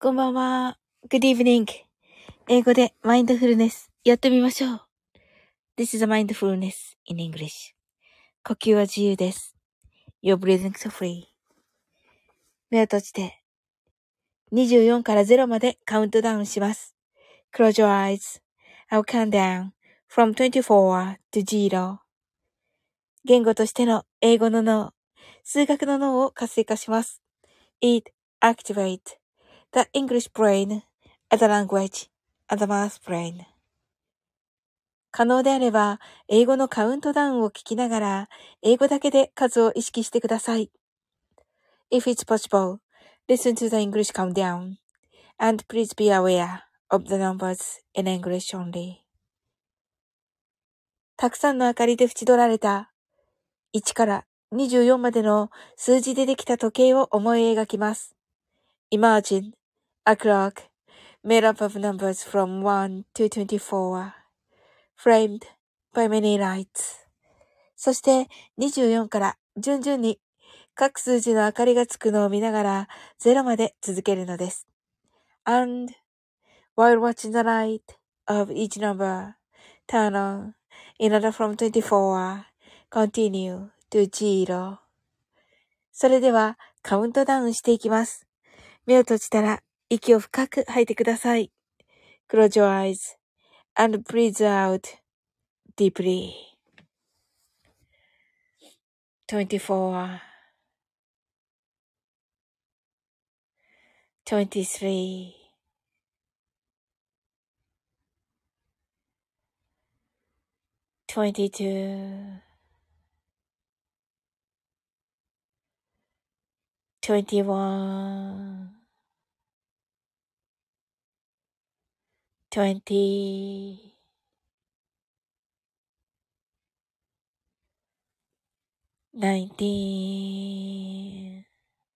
こんばんは。Good evening. 英語でマインドフルネスやってみましょう。This is a mindfulness in English. 呼吸は自由です。You're breathing so free. 目を閉じて24から0までカウントダウンします。Close your eyes. I'll count down from 24 to 0. 言語としての英語の脳、数学の脳を活性化します。It activates the English brain as a language and the math brain. 可能であれば、英語のカウントダウンを聞きながら、英語だけで数を意識してください。If it's possible, listen to the English countdown, and please be aware of the numbers in English only. たくさんの明かりで縁取られた、1から24までの数字でできた時計を思い描きます。Imagine a clock made up of numbers from 1 to 24.Framed by many lights. そして24から順々に各数字の明かりがつくのを見ながら0まで続けるのです。And while watching the light of each number turn on in order from 24, continue to 0. それではカウントダウンしていきます。目を閉じたら息を深く吐いてください。Close your eyes and breathe out deeply.24, 23, 22, 21, 20, 19,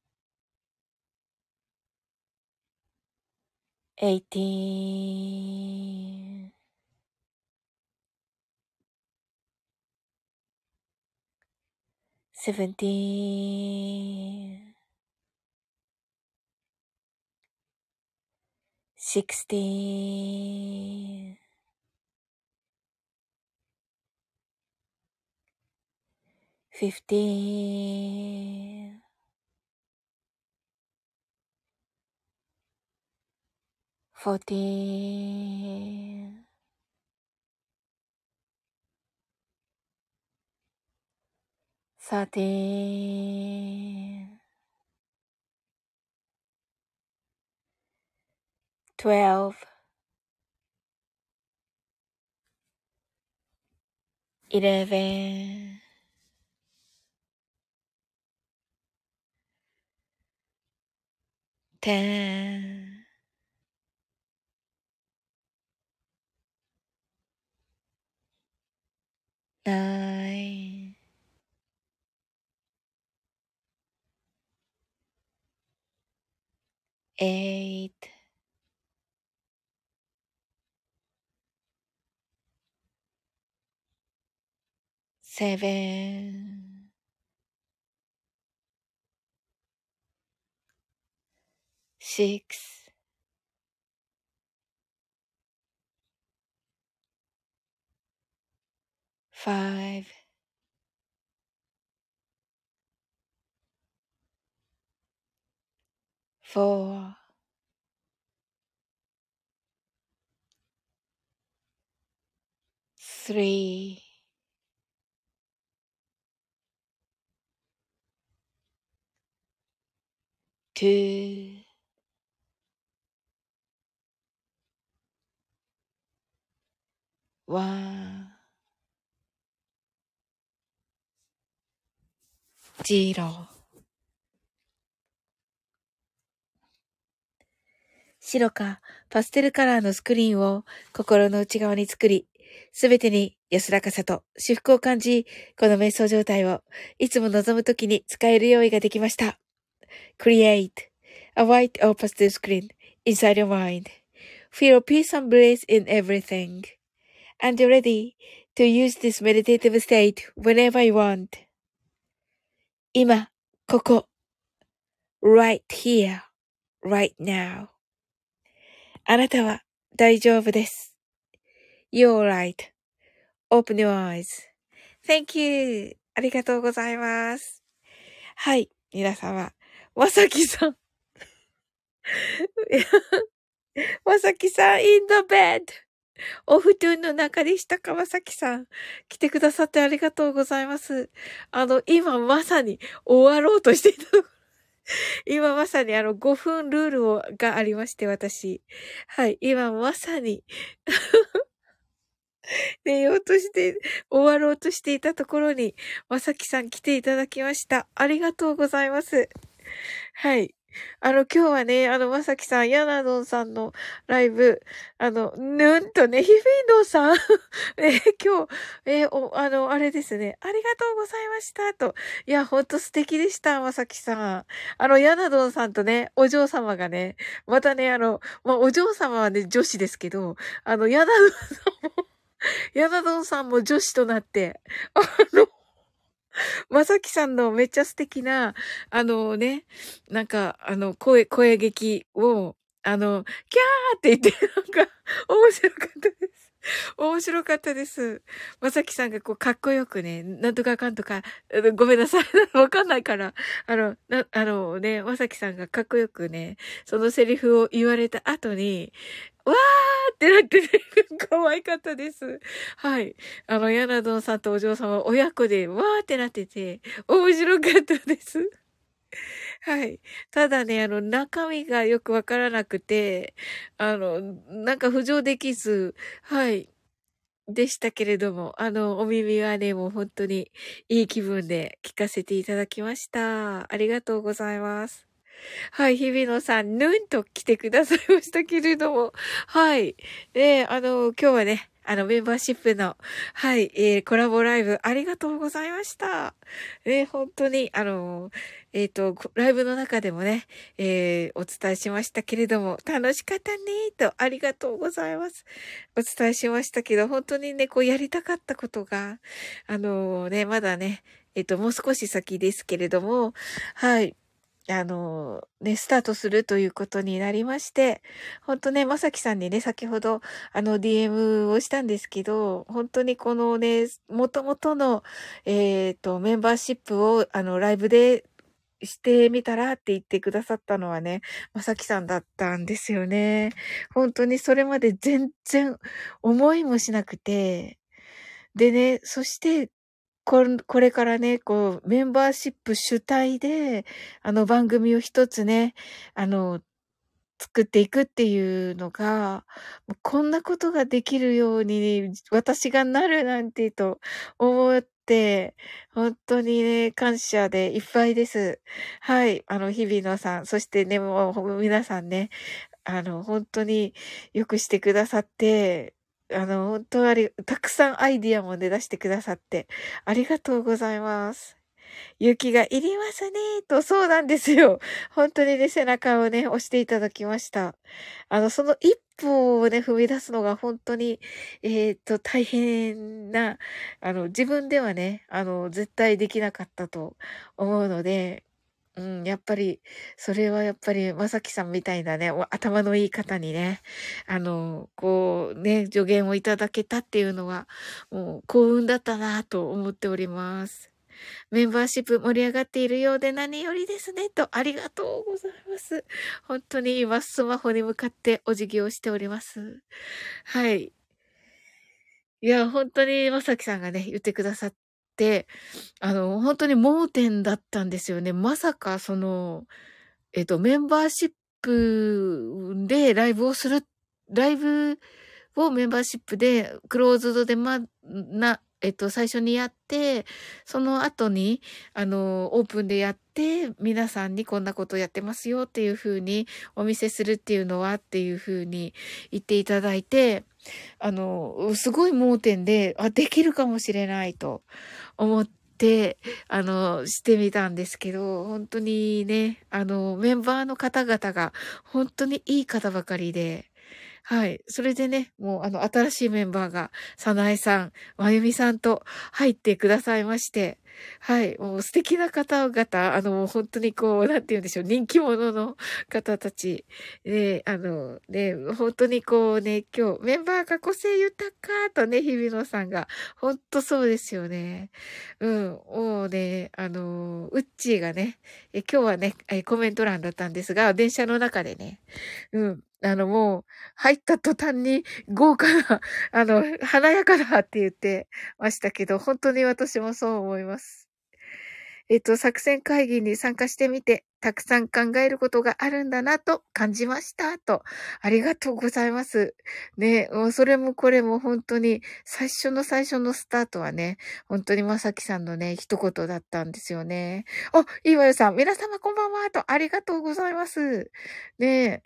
18, 17, 16, 15, 14, 13, 12, 11, 10, 9, 8, 7, 6, 5, 4, 3, 2, 1, 0。白かパステルカラーのスクリーンを心の内側に作り、すべてに安らかさと至福を感じ、この瞑想状態をいつも望むときに使える用意ができました。Create a white or pastel screen inside your mind. Feel peace and bliss in everything. And you're ready to use this meditative state whenever you want. 今、ここ。right here, right now. あなたは大丈夫です。You're right.Open your eyes.Thank you. ありがとうございます。はい。皆様。まさきさん。まさきさん、in the bed. お布団の中でしたか、まさきさん。来てくださってありがとうございます。今まさに終わろうとしていたところ。今まさに5分ルールがありまして、私。はい。今まさに寝ようとして、終わろうとしていたところに、まさきさん来ていただきました。ありがとうございます。はい。今日はね、まさきさん、ヤナドンさんのライブ、ぬんとね、ヒフィノさん、今日、あれですね、ありがとうございました、と。いや、ほんと素敵でした、まさきさん。ヤナドンさんとね、お嬢様がね、またね、お嬢様はね、女子ですけど、ヤナドンさんも女子となって、の、まさきさんのめっちゃ素敵な、ね、なんか、声劇を、キャーって言って、なんか、面白かったです。面白かったです。まさきさんがこう、かっこよくね、なんとかかんとか、ごめんなさい。わかんないから、ね、まさきさんがかっこよくね、そのセリフを言われた後に、わーってなってね、可愛かったです。はい。ヤナドンさんとお嬢様親子でわーってなってて、面白かったです。はい。ただね、中身がよくわからなくて、なんか浮上できず、はい。でしたけれども、お耳はね、もう本当にいい気分で聞かせていただきました。ありがとうございます。はい、日比野さん、ぬんと来てくださいましたけれども。はい。で、今日はね、メンバーシップの、はい、コラボライブありがとうございました。本当に、ライブの中でもね、お伝えしましたけれども、楽しかったね、と、ありがとうございます。お伝えしましたけど、本当にね、こうやりたかったことが、まだね、もう少し先ですけれども、はい。スタートするということになりまして、ほんとね、まさきさんにね、先ほど、DM をしたんですけど、本当にこのね、元々の、メンバーシップを、ライブでしてみたらって言ってくださったのはね、まさきさんだったんですよね。本当にそれまで全然思いもしなくて、でね、そしてこれからね、こう、メンバーシップ主体で、番組を一つね、あの、作っていくっていうのが、もうこんなことができるように私がなるなんてと思って、本当にね、感謝でいっぱいです。はい。日比野さん、そしてね、もう皆さんね、本当によくしてくださって、本当たくさんアイディアもね、出してくださって、ありがとうございます。勇気がいりますね、と、そうなんですよ。本当にね、背中をね、押していただきました。その一歩をね、踏み出すのが本当に、大変な、自分ではね、絶対できなかったと思うので、うん、やっぱり、それはやっぱり、まさきさんみたいなね、頭のいい方にね、こうね、助言をいただけたっていうのは、もう幸運だったなと思っております。メンバーシップ盛り上がっているようで何よりですね、と、ありがとうございます。本当に今、スマホに向かってお辞儀をしております。はい。いや、本当にまさきさんがね、言ってくださって、本当に盲点だったんですよね。まさかメンバーシップでライブをメンバーシップでクローズドで最初にやって、その後に、オープンでやって、皆さんにこんなことやってますよっていう風にお見せするっていうのはっていう風に言っていただいて、すごい盲点で、できるかもしれないと思って、してみたんですけど、本当にね、メンバーの方々が本当にいい方ばかりで、はい。それでね、もう新しいメンバーが、さなえさん、まゆみさんと入ってくださいまして、 はい。もう素敵な方々、もう本当にこう、なんて言うんでしょう、人気者の方たち。で、ね、本当にこうね、今日、メンバーが個性豊かとね、日比野さんが、本当そうですよね。うん、もうね、ウッチーがね、今日はね、コメント欄だったんですが、電車の中でね、うん、もう、入った途端に豪華な、華やかだって言ってましたけど、本当に私もそう思います。作戦会議に参加してみて、たくさん考えることがあるんだなと感じました。と、ありがとうございます。ね、もうそれもこれも本当に最初のスタートはね、本当にまさきさんのね、一言だったんですよね。あ、いいわよさん、皆様こんばんは。と、ありがとうございます。ね、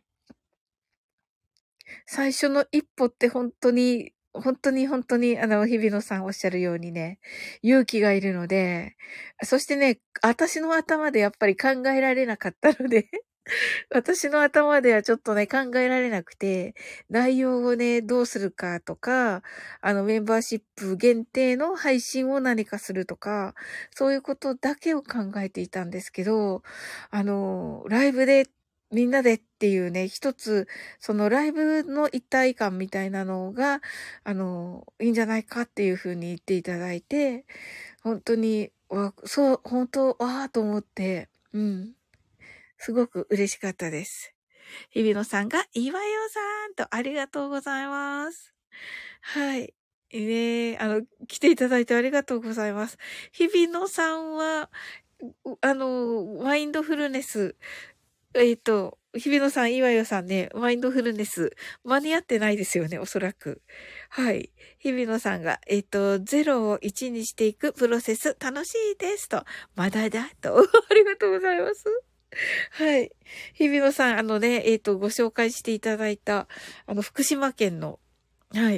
最初の一歩って本当に、日比野さんおっしゃるようにね、勇気がいるので、そしてね、私の頭でやっぱり考えられなかったので、私の頭ではちょっとね、考えられなくて、内容をね、どうするかとか、メンバーシップ限定の配信を何かするとか、そういうことだけを考えていたんですけど、ライブで、みんなでっていうね、一つ、そのライブの一体感みたいなのが、いいんじゃないかっていうふうに言っていただいて、本当に、そう、本当、わーと思って、うん。すごく嬉しかったです。日比野さんが、岩代さんとありがとうございます。はい。来ていただいてありがとうございます。日比野さんは、マインドフルネス、日比野さん、岩代さんね、マインドフルネス、間に合ってないですよね、おそらく。はい。日比野さんが、0を1にしていくプロセス、楽しいですと、まだだと、ありがとうございます。はい。日比野さん、ご紹介していただいた、福島県の、はい、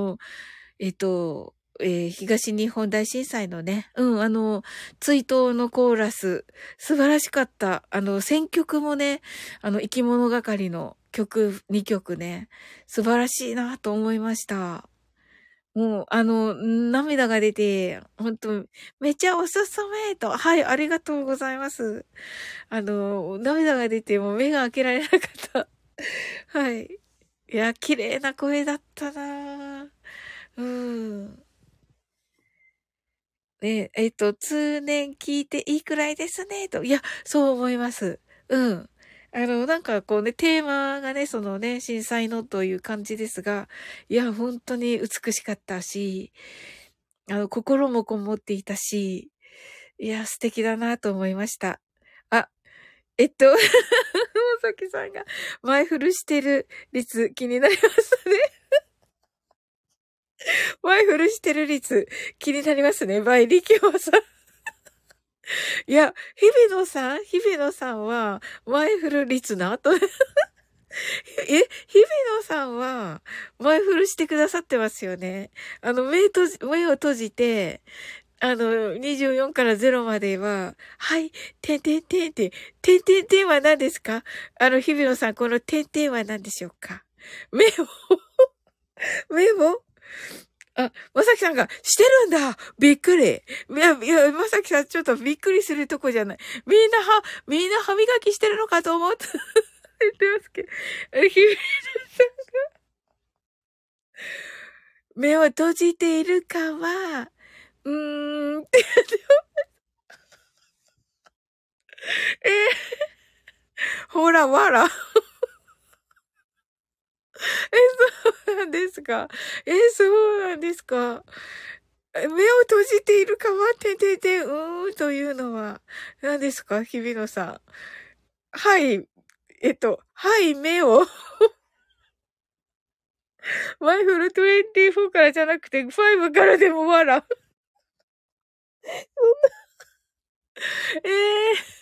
東日本大震災のね、追悼のコーラス、素晴らしかった。選曲もね、生き物係の曲、2曲ね、素晴らしいなと思いました。もう、涙が出て、本当めっちゃおすすめと、はい、ありがとうございます。涙が出て、もう目が開けられなかった。はい。いや、綺麗な声だったなぁ。うん。ね、通年聞いていいくらいですね、と。いや、そう思います。うん。なんかこうね、テーマがね、そのね、震災のという感じですが、いや、本当に美しかったし、心もこもっていたし、いや、素敵だなと思いました。あ、まさきさんが前振るしてる率気になりましたね。前振るしてる率気になりますね。バイリキョウさん。いや、日比野さんは前振る率なと。日比野さんは前振るしてくださってますよね。目を閉じて、24から0までは、はい、てんてんてんてん、てんてんてんは何ですか？日比野さん、このてんてんは何でしょうか？目を、まさきさんが、してるんだびっくり。まさきさん、ちょっとびっくりするとこじゃない。みんな歯磨きしてるのかと思って言ってますけど。日比野さん、目を閉じているかは、って言って、ほら、わら。そうなんですか。そうなんですか。目を閉じているかは、というのは、何ですか、日比野さん。はい、はい、目を、マイフル24からじゃなくて、5からでもわら。ええ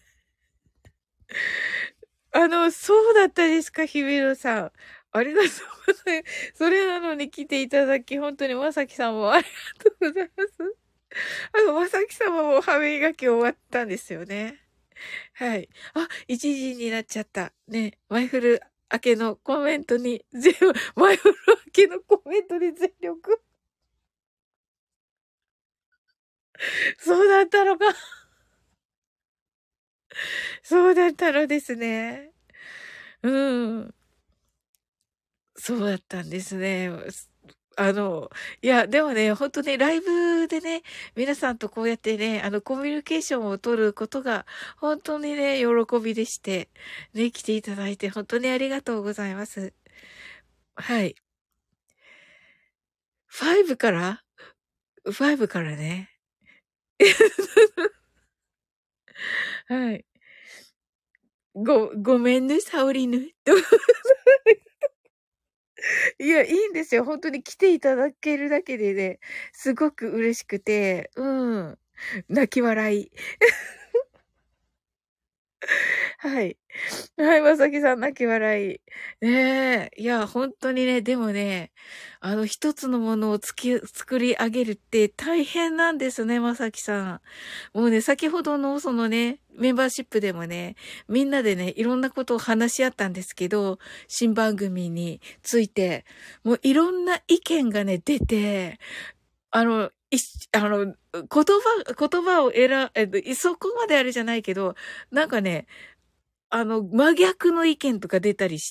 そうだったですか、日比野さん。ありがとうございます。それなのに来ていただき、本当にまさきさんもありがとうございます。まさきさんも歯磨き終わったんですよね。はい。1時になっちゃった。ね、マイフル明けのコメントに、マイフル明けのコメントに全力。 そうだったのか。そうだったのですね。うん。そうだったんですね。あの、いや、でもね、ほんとね、ライブでね、皆さんとこうやってね、コミュニケーションを取ることが、本当にね、喜びでして、ね、来ていただいて本当にありがとうございます。はい。5から ?5 からね。はい。ごめんね、サオリヌ。いや、いいんですよ。本当に来ていただけるだけでね、すごく嬉しくて、うん。泣き笑い。はい。はい、まさきさん泣き笑い。ねえ。いや、本当にね、でもね、一つのものを作り上げるって大変なんですね、まさきさん。もうね、先ほどのそのね、メンバーシップでもね、みんなでね、いろんなことを話し合ったんですけど、新番組について、もういろんな意見がね、出て、あの、いしあの、言葉をそこまであれじゃないけど、なんかね、真逆の意見とか出たりして、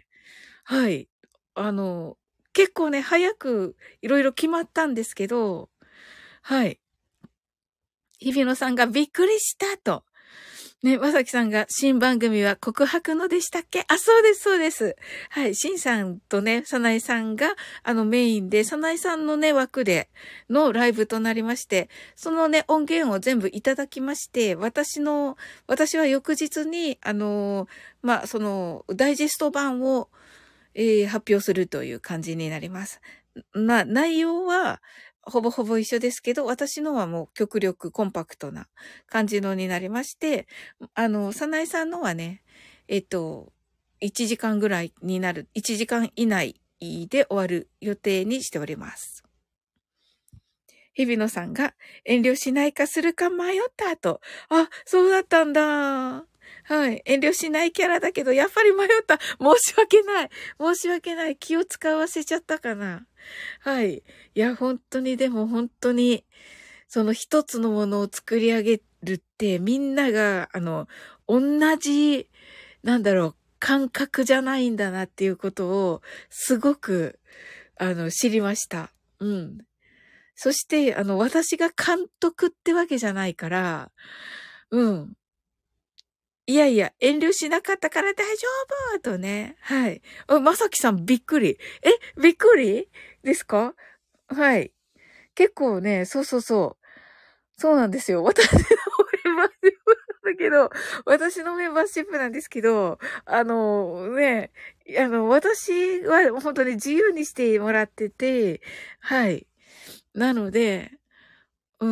はい。あの、結構ね、早くいろいろ決まったんですけど、はい。日比野さんがびっくりしたと。ね、まさきさんが新番組は告白のでしたっけ？あ、そうです、そうです。はい。しんさんとね、さなえさんがメインで、さなえさんのね、枠でのライブとなりまして、そのね、音源を全部いただきまして、私は翌日に、その、ダイジェスト版を、発表するという感じになります。内容は、ほぼほぼ一緒ですけど、私のはもう極力コンパクトな感じのになりまして、さなえさんのはね、1時間ぐらいになる、1時間以内で終わる予定にしております。日比野さんが遠慮しないかするか迷ったと。あ、そうだったんだ。はい。遠慮しないキャラだけど、やっぱり迷った。申し訳ない。申し訳ない。気を使わせちゃったかな。はい。いや、本当に、でも本当に、その一つのものを作り上げるって、みんなが、同じ、なんだろう、感覚じゃないんだなっていうことを、すごく、知りました。うん。そして、私が監督ってわけじゃないから、うん。いやいや、遠慮しなかったから大丈夫とね。はい。まさきさんびっくり。びっくりですか？はい。結構ね、そうそうそう。そうなんですよ。私のメンバーシップなんだけど、私のメンバーシップなんですけど、ね、私は本当に自由にしてもらってて、はい。なので、うん。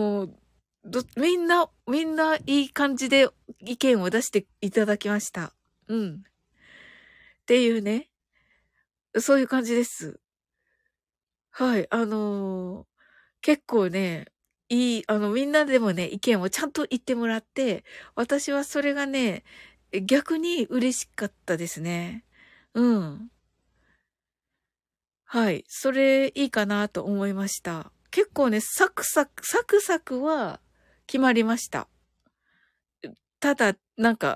みんないい感じで意見を出していただきました。うん。っていうね。そういう感じです。はい。結構ね、みんなでもね、意見をちゃんと言ってもらって、私はそれがね、逆に嬉しかったですね。うん。はい。それいいかなと思いました。結構ね、サクサクは決まりました。ただ、なんか、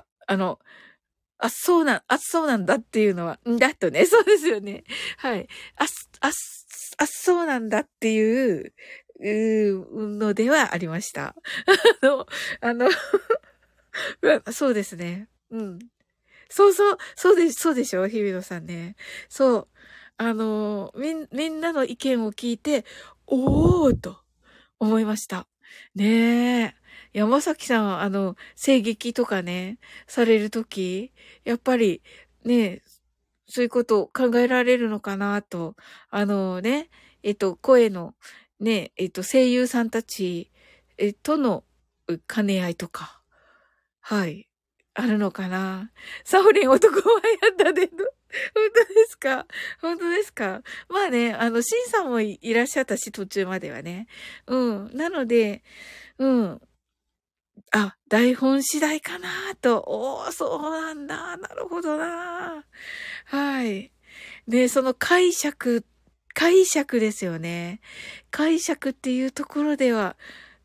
そうなんだっていうのは、だとね、そうですよね。はい。そうなんだっていう、のではありました。あの、あの、そうですね。うん。そうでしょ日比野さんね。そう。みんなの意見を聞いて、おーと思いました。ねえ。山崎さん、声劇とかね、されるとき、やっぱり、ね、そういうことを考えられるのかなと、ね、声の、ね、声優さんたち、との兼ね合いとか、はい。あるのかな。サオリン男前やったで、本当ですか？本当ですか？まあね、シンさんもいらっしゃったし、途中まではね。うん。なので、うん。台本次第かなと。そうなんだ。なるほどな。はい。で、その解釈ですよね。解釈っていうところでは、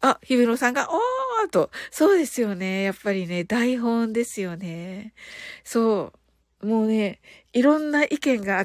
あ、日比野さんが、おーと、そうですよね。やっぱりね、台本ですよね。そう。もうね、いろんな意見があって、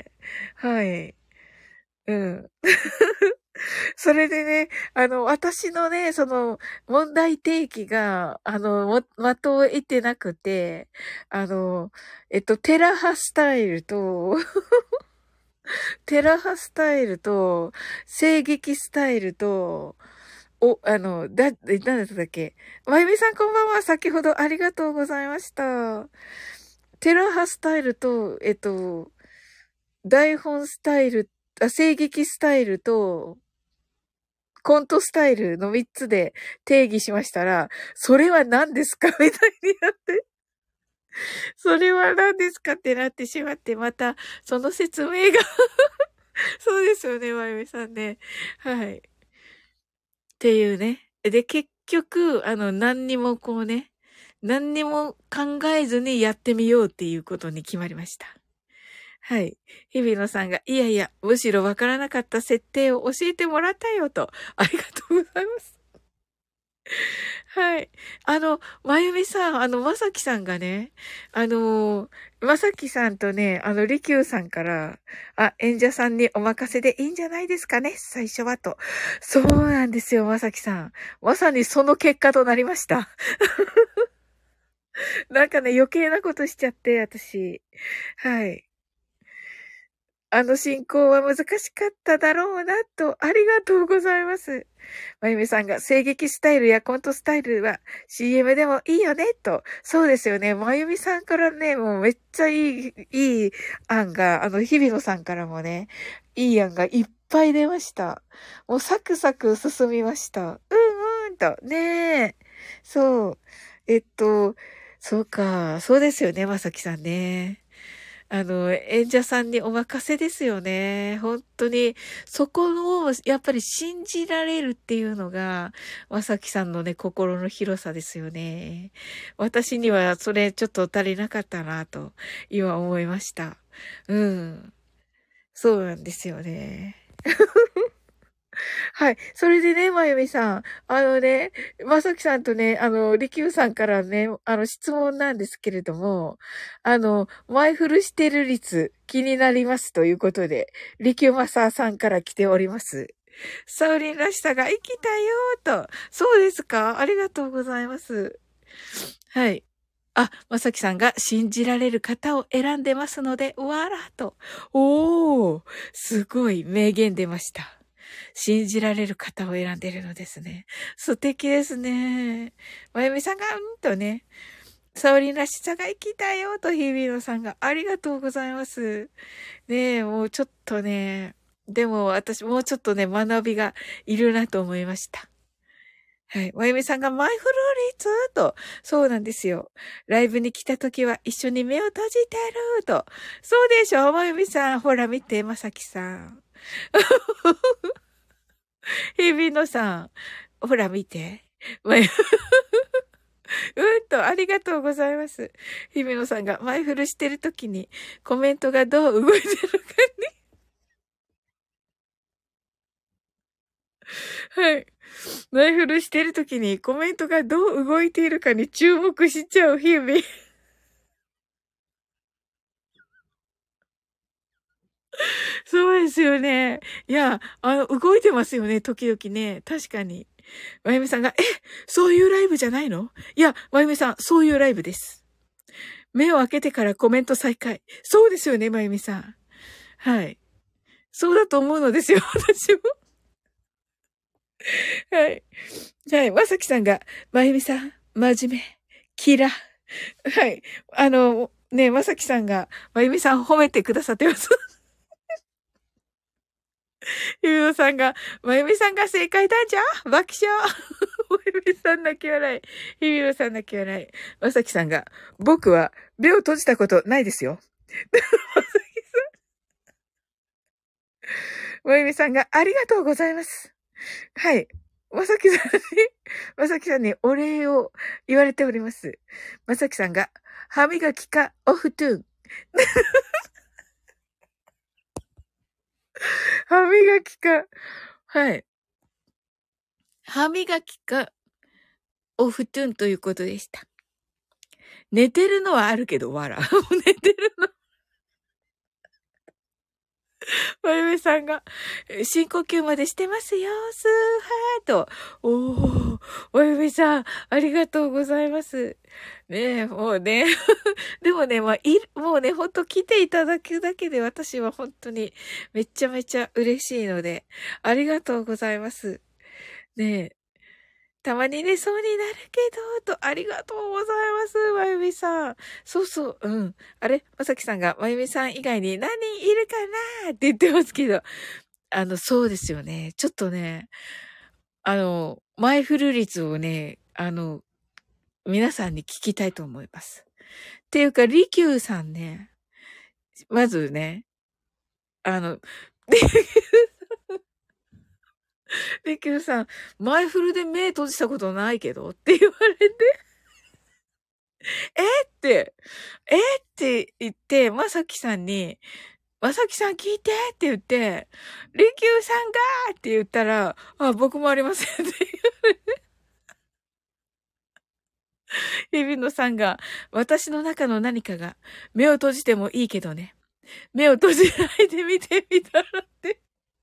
はい。うん。それでね、私のね、その、問題提起が、的を得てなくて、テラハスタイルと、テラハスタイルと、声劇スタイルと、なんだったっけ。まゆみさんこんばんは。先ほどありがとうございました。テラハスタイルと、台本スタイル、声劇スタイルと、コントスタイルの3つで定義しましたら、それは何ですかみたいになって、それは何ですかってなってしまって、また、その説明がそうですよね、まゆみさんね。はい。っていうね。で、結局、何にもこうね、何にも考えずにやってみようっていうことに決まりました。はい。日比野さんが、いやいや、むしろわからなかった設定を教えてもらったよと、ありがとうございます。はい。まゆみさん、まさきさんがね、まさきさんとね、りきゅうさんから、演者さんにお任せでいいんじゃないですかね、最初はと。そうなんですよ、まさきさん。まさにその結果となりました。なんかね、余計なことしちゃって、私。はい。進行は難しかっただろうな、と、ありがとうございます。まゆみさんが、声劇スタイルやコントスタイルは CM でもいいよね、と。そうですよね。まゆみさんからね、もうめっちゃいい案が、日比野さんからもね、いい案がいっぱい出ました。もうサクサク進みました。と。ねえ。そう。そうか。そうですよね、まさきさんね。演者さんにお任せですよね。本当に、そこを、やっぱり信じられるっていうのが、まさきさんのね、心の広さですよね。私にはそれちょっと足りなかったなと、今思いました。うん。そうなんですよね。はい。それでね、まゆみさん。まさきさんとね、りきゅうさんからね、質問なんですけれども、前振るしてる率、気になりますということで、りきゅうまささんから来ております。サウリンらしさが生きたよーと。そうですか？ありがとうございます。はい。まさきさんが信じられる方を選んでますので、わらと。おー、すごい名言出ました。信じられる方を選んでるのですね。素敵ですね。まゆみさんが、とね、サオリンらしさが生きたよと日比野さんがありがとうございます。ねえ、もうちょっとね、でも私もうちょっとね、学びがいるなと思いました。はい。まゆみさんがマイフルーリーツと、そうなんですよ。ライブに来た時は一緒に目を閉じてると。そうでしょまゆみさん。ほら見て、まさきさん。日比野さん。ほら見て。まゆありがとうございます。日比野さんがマイフルしてる時にコメントがどう動いてるかに。はい。マイフルしてる時にコメントがどう動いているかに注目しちゃう日々。そうですよね。いや、動いてますよね、時々ね。確かに。まゆみさんが、そういうライブじゃないの？いや、まゆみさん、そういうライブです。目を開けてからコメント再開。そうですよね、まゆみさん。はい。そうだと思うのですよ、私も。はい。はい。まさきさんが、まゆみさん、真面目、キラ。はい。ね、まさきさんが、まゆみさん褒めてくださってます。ゆうのさんが、まゆみさんが正解だじゃ爆笑。まゆみさん泣き笑い。ひびろさん泣き笑い。まさきさんが、僕は目を閉じたことないですよ。まゆみさんが、ありがとうございます。はい。まさきさんに、まさきさんにお礼を言われております。まさきさんが、歯磨きかオフトゥーン。歯磨きか。はい。 歯磨きか、お布団ということでした。寝てるのはあるけど、わら。寝てるの。まゆめさんが、深呼吸までしてますよ、スーハーと。おー、まゆめさん、ありがとうございます。ねえ、もうね。でもね、もうね、ほんと来ていただくだけで私は本当にめちゃめちゃ嬉しいので、ありがとうございます。ねえ。たまに寝そうになるけど、と、ありがとうございます、まゆみさん。そうそう、うん。あれまさきさんが、まゆみさん以外に何人いるかなって言ってますけど、そうですよね。ちょっとね、マイフル率をね、皆さんに聞きたいと思います。っていうか、リキューさんね、まずね、あの、リキューさん、マイフルで目閉じたことないけどって言われて、って、って言って、まさきさんに、まさきさん聞いてって言って、リキューさんがって言ったら、あ、僕もありませんって日比野さんが、私の中の何かが、目を閉じてもいいけどね。目を閉じないで見てみたらって。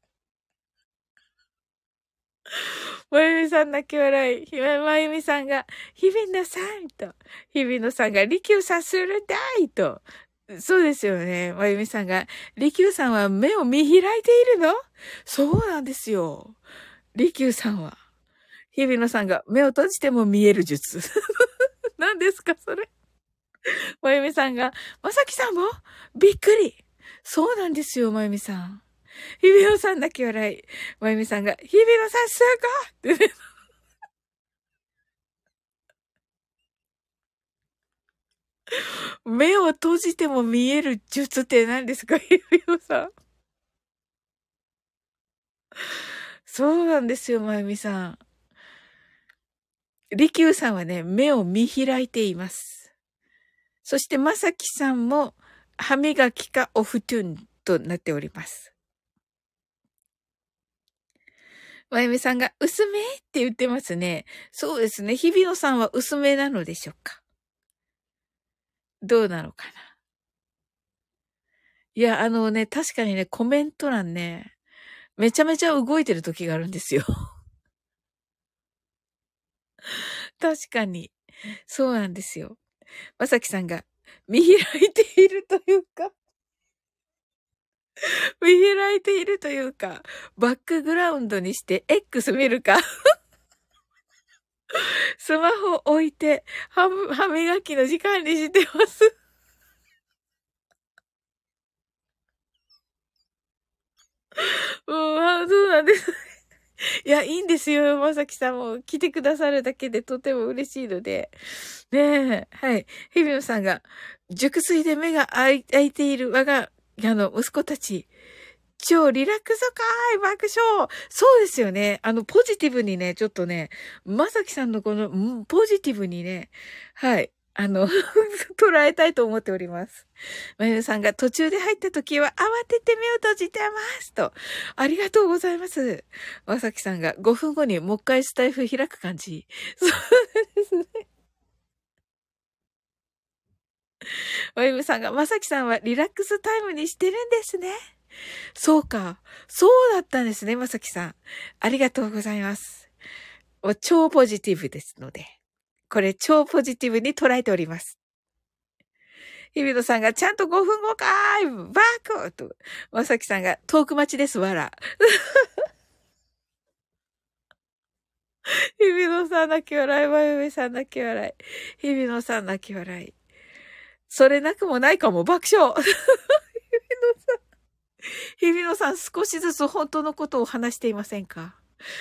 まゆみさん泣き笑い。まゆみさんが、日比野さんと。日比野さんが、リキューさんするんだいと。そうですよね。まゆみさんが、リキューさんは目を見開いているの？そうなんですよ。リキューさんは。日比野さんが、目を閉じても見える術。何ですか、それ。まゆみさんが、まさきさんもびっくり。そうなんですよ、まゆみさん。日比野さん泣き笑い。まゆみさんが、日比野さんすごいってね。目を閉じても見える術って何ですか、日比野さん。そうなんですよ、まゆみさん。りきゅうさんはね、目を見開いています。そして、まさきさんも、歯磨きかお布団となっております。まゆみさんが、薄めって言ってますね。そうですね。日比野さんは薄めなのでしょうか。どうなのかな。いや、確かにね、コメント欄ね、めちゃめちゃ動いてる時があるんですよ。確かに。そうなんですよ。まさきさんが、見開いているというか、見開いているというか、バックグラウンドにして X 見るか、スマホ置いて、歯磨きの時間にしてます。うん、そうなんです。いや、いいんですよ。まさきさんも来てくださるだけでとても嬉しいので。ねえ、はい。日比野さんが、熟睡で目が開いている我が、息子たち。超リラックスかーい爆笑そうですよね。ポジティブにね、ちょっとね、まさきさんのこの、ポジティブにね、はい。捉えたいと思っております。まゆさんが途中で入った時は慌てて目を閉じてますと。ありがとうございます。まさきさんが5分後にもう一回スタイフ開く感じ。そうですね。まゆさんがまさきさんはリラックスタイムにしてるんですね。そうか。そうだったんですね、まさきさん。ありがとうございます。超ポジティブですので。これ超ポジティブに捉えております。日比野さんがちゃんと5分後かーいバークと。まさきさんが遠く待ちです、わら。日比野さん泣き笑い、まゆみさん泣き笑い。日比野さん泣き笑い。それなくもないかも、爆笑。日比野さん。日比野さん少しずつ本当のことを話していませんか？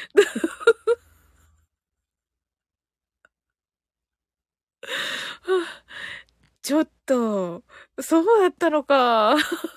ちょっと、そうだったのか。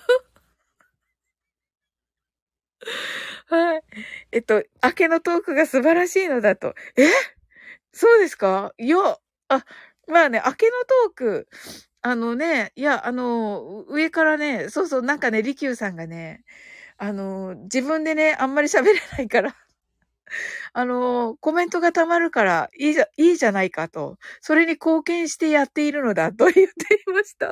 はい。明けのトークが素晴らしいのだと。そうですか？いや、まあね、明けのトーク、いや、上からね、そうそう、なんかね、利休さんがね、自分でね、あんまり喋れないから、 コメントが溜まるから、いいじゃないかと。それに貢献してやっているのだと言っていました。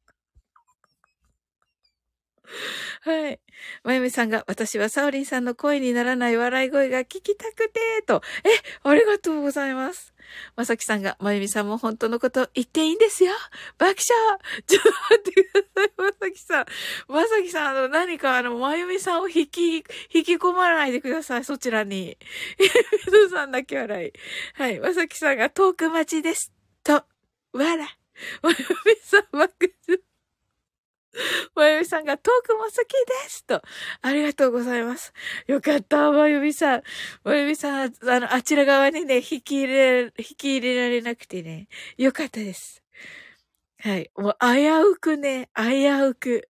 はい。まゆみさんが、私はサオリンさんの声にならない笑い声が聞きたくて、と。ありがとうございます。まさきさんが、まゆみさんも本当のこと言っていいんですよ。爆笑。ちょっと待ってください、まさきさん。まさきさん、何かまゆみさんを引き込まないでください、そちらに。みどさんだけ笑い。はい。まさきさんが、遠く待ちです。と、笑。まゆみさん爆笑。まゆみさんがトークも好きですと。ありがとうございます。よかった、まゆみさん。まゆみさん、あちら側にね、引き入れられなくてね。よかったです。はい。もう、危うくね、危うく、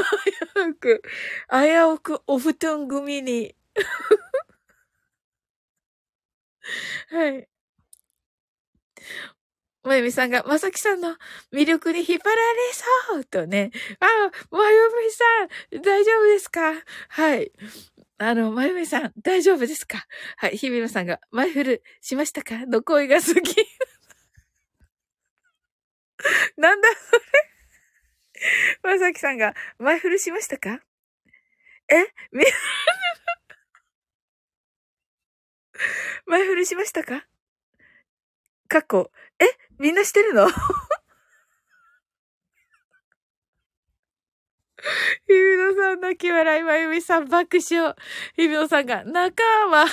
危うくお布団組に。はい。まゆみさんが、まさきさんの魅力に引っ張られそうとね。まゆみさん、大丈夫ですか？はい。まゆみさん、大丈夫ですか？はい。ひびのさんが、マイフルしましたかの声が好き。なんだまさきさんが、マイフルしましたか？えみ、マイフルしましたか？かっこ、みんなしてるの？ひびのさん泣き笑い、まゆみさん爆笑。ひびのさんが、仲間。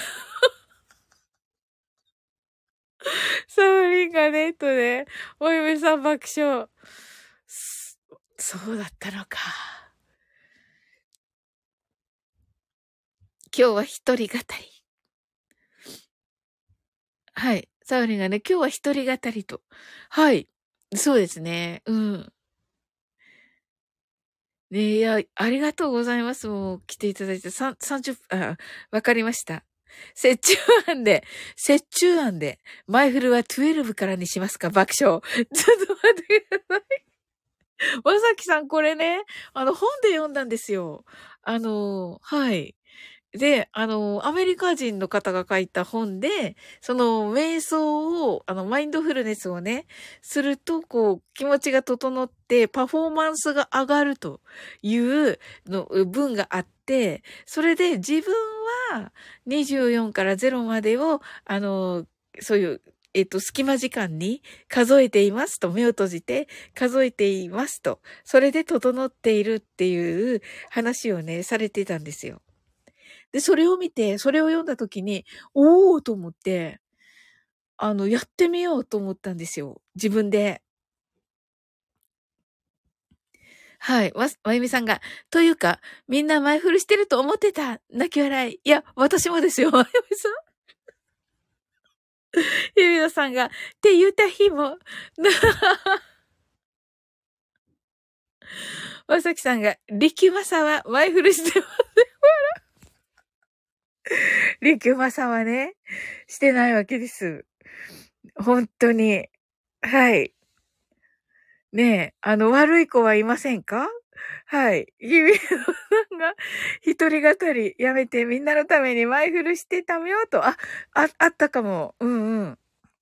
サウリンがね、とね、まゆみさん爆笑。そうだったのか。今日は一人語り。はい。サウリンがね、今日は一人語りと。はい。そうですね。うん。ねいや、ありがとうございます。もう来ていただいて、30分、わかりました。折衷案で、マイフルは12からにしますか？爆笑。ちょっと待ってください。まさきさん、これね、本で読んだんですよ。はい。で、アメリカ人の方が書いた本で、その瞑想を、マインドフルネスをね、すると、こう、気持ちが整って、パフォーマンスが上がるというの文があって、それで自分は24から0までを、そういう、隙間時間に数えていますと、目を閉じて数えていますと、それで整っているっていう話をね、されてたんですよ。で、それを見て、それを読んだ時に、おーと思って、やってみようと思ったんですよ。自分で。はい。まゆみさんが、というか、みんな前振りしてると思ってた。泣き笑い。いや、私もですよ。まゆみさん。ゆみのさんが、って言った日も、まさきさんが、力まさは前振りしてます。力まさはね、してないわけです。本当に。はい。ねえ、悪い子はいませんか？はい。ゆみのさんが、一人語りやめてみんなのためにマイフルしてためようと。あったかも。うんうん。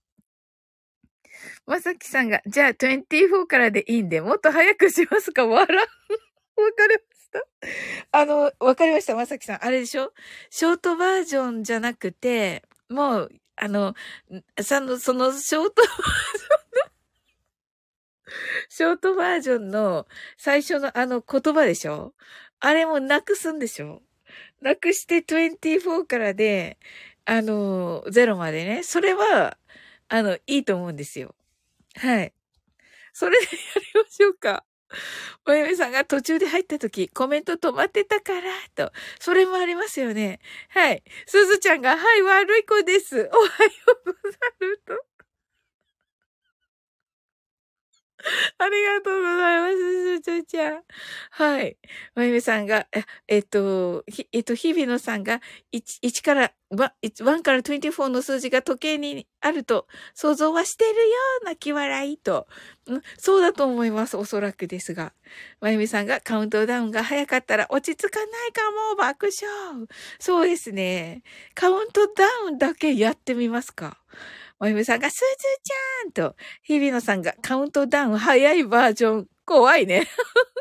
まさきさんが、じゃあ24からでいいんで、もっと早くしますか？わかりました。わかりました、まさきさん。あれでしょ？ショートバージョンじゃなくて、もう、そのショートバージョンの最初の言葉でしょ？あれもなくすんでしょ？なくして24からで、0までね。それは、いいと思うんですよ。はい。それでやりましょうか。おやめさんが途中で入った時、コメント止まってたから、と。それもありますよね。はい。すずちゃんが、はい、悪い子です。おはようござると。 ありがとうございます、すちょちゃん。はい。まゆみさんが、日々野さんが1から、1から24の数字が時計にあると想像はしてるような気笑いと。そうだと思います。おそらくですが。まゆみさんがカウントダウンが早かったら落ち着かないかも、爆笑。そうですね。カウントダウンだけやってみますか。まゆみさんが、すずちゃんと、日比野さんがカウントダウン早いバージョン。怖いね。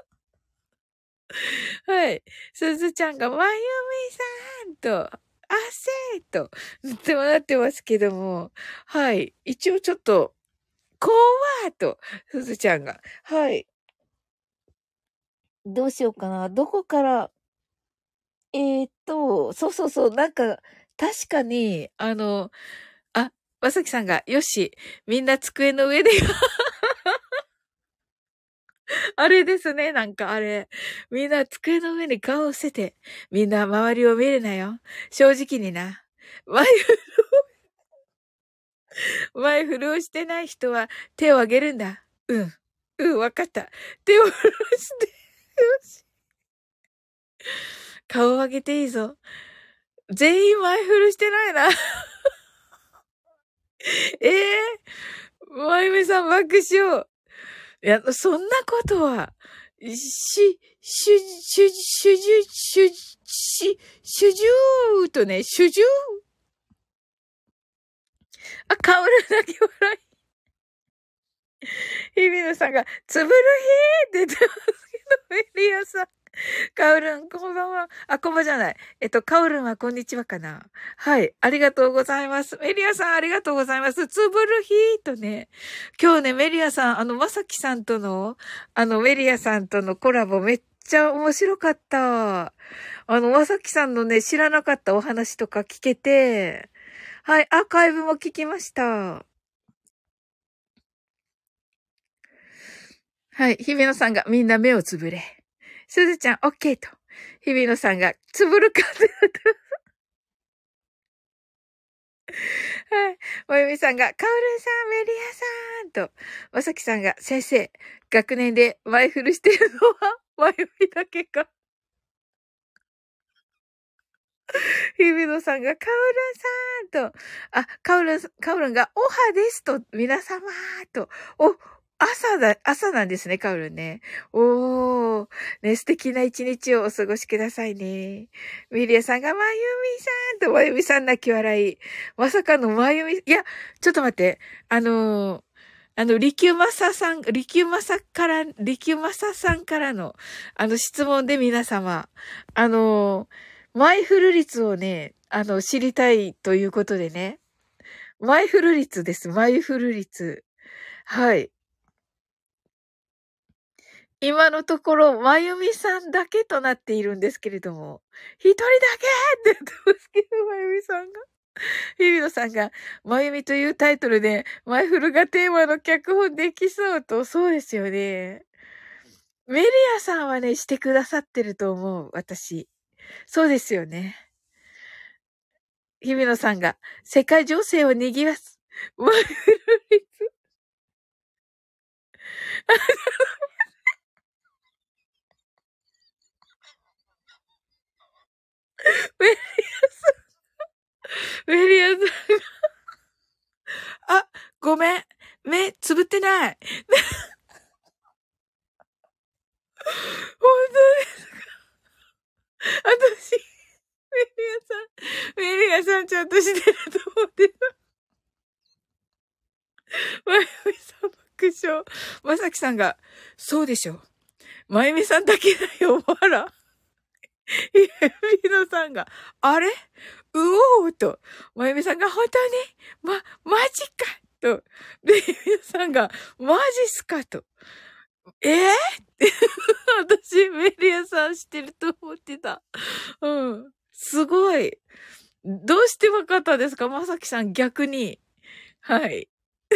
はい。すずちゃんが、まゆみさんと、汗と、なってますけども。はい。一応ちょっと、こわーと、すずちゃんが。はい。どうしようかな。どこから、そうそうそう。なんか、確かに、まさきさんが、よし、みんな机の上であれですね、なんかあれ。みんな机の上に顔を伏せて、みんな周りを見るなよ。正直にな。前振りをしてない人は手を挙げるんだ。うん。わかった。手を振るして、よし。顔を上げていいぞ。全員前振りしてないな。ええまゆみさん爆笑。いや、そんなことは、主従とね、主従カオルだけ笑い。日比野さんが、つぶるひーって言ってますけど、メリアさん。カオルン、こんばんは。こんばんじゃない。カオルンはこんにちはかな。はい。ありがとうございます。メリアさん、ありがとうございます。つぶるひーとね。今日ね、メリアさん、まさきさんとの、メリアさんとのコラボめっちゃ面白かった。まさきさんのね、知らなかったお話とか聞けて、はい、アーカイブも聞きました。はい。日比野さんがみんな目をつぶれ。すずちゃん、オッケーと。日比野さんがつぶるかってなってはい。もゆみさんが、カオルンさん、メリアさんと。まさきさんが、先生、学年で前振りしてるのは、まゆみだけか。日比野さんが、カオルンさんと。カオルンが、オハですと、皆様と。朝なんですね、カオルンね。おー。ね、素敵な一日をお過ごしくださいね。ミリアさんが、まゆみさんと、まゆみさん泣き笑い。まさかのまゆみ、いや、ちょっと待って。リキュマサさんからの、質問で皆様、マイフル率をね、知りたいということでね。マイフル率です、マイフル率。はい。今のところ、まゆみさんだけとなっているんですけれども、一人だけって言ってますけど、まゆみさんが。日比野さんが、まゆみというタイトルで、マイフルがテーマの脚本できそうと、そうですよね。メリアさんはね、してくださってると思う、私。そうですよね。日比野さんが、世界情勢を賑わす。マイフル率。メリメリアさんが、ごめん。目つぶってない。本当ですか？私、メリアさんちゃんとしてると思ってた。まゆみさん爆笑。まさきさんが、そうでしょ。まゆみさんだけだよ、わら。ひびのさんが、あれうおーと、まゆみさんが本当にマジかと、で、ひびのさんが、マジっすかと。私、メリアさんしてると思ってた。うん。すごい。どうしてわかったんですかまさきさん、逆に。はい。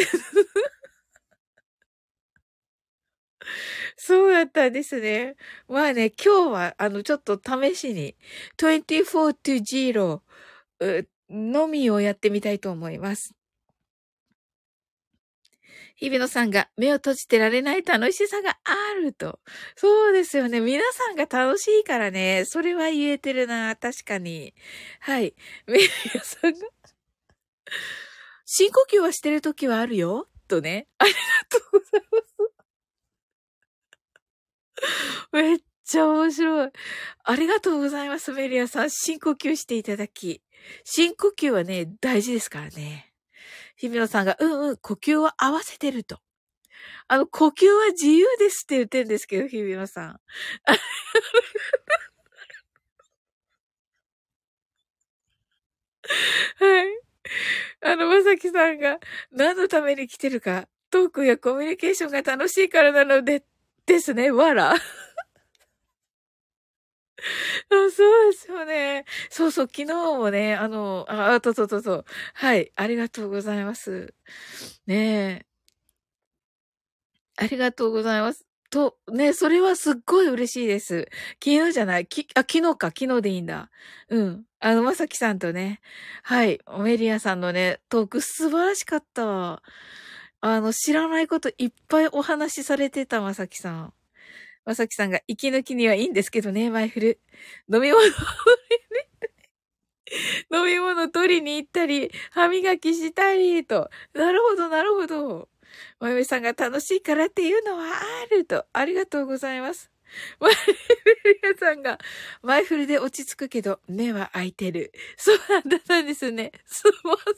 そうだったんですね。まあね、今日は、ちょっと試しに、24 to 0のみをやってみたいと思います。 日比野さんが目を閉じてられない楽しさがあると。そうですよね。皆さんが楽しいからね。それは言えてるな。確かに。はい。メリアさんが、深呼吸はしてるときはあるよ。とね。ありがとうございます。めっちゃ面白い。ありがとうございます、メリアさん。深呼吸していただき。深呼吸はね、大事ですからね。日比野さんが、呼吸を合わせてると。呼吸は自由ですって言ってるんですけど、日比野さん。はい。まさきさんが何のために来てるか、トークやコミュニケーションが楽しいからなので、ですね、わら。そうですよね。そうそう、昨日もね、そう。はい、ありがとうございます。ねえ、ありがとうございます。ね、それはすっごい嬉しいです。昨日じゃない、昨日でいいんだ。うん。まさきさんとね、はい、メリアさんのね、トーク素晴らしかった。知らないこといっぱいお話しされてた、まさきさん。まさきさんが息抜きにはいいんですけどね、マイフル。飲み物、飲み物取りに行ったり、歯磨きしたりと。なるほど、なるほど。まゆみさんが楽しいからっていうのはあると。ありがとうございます。マイフルヤさんが、マイフルで落ち着くけど、目は開いてる。そうなんですね。すまん。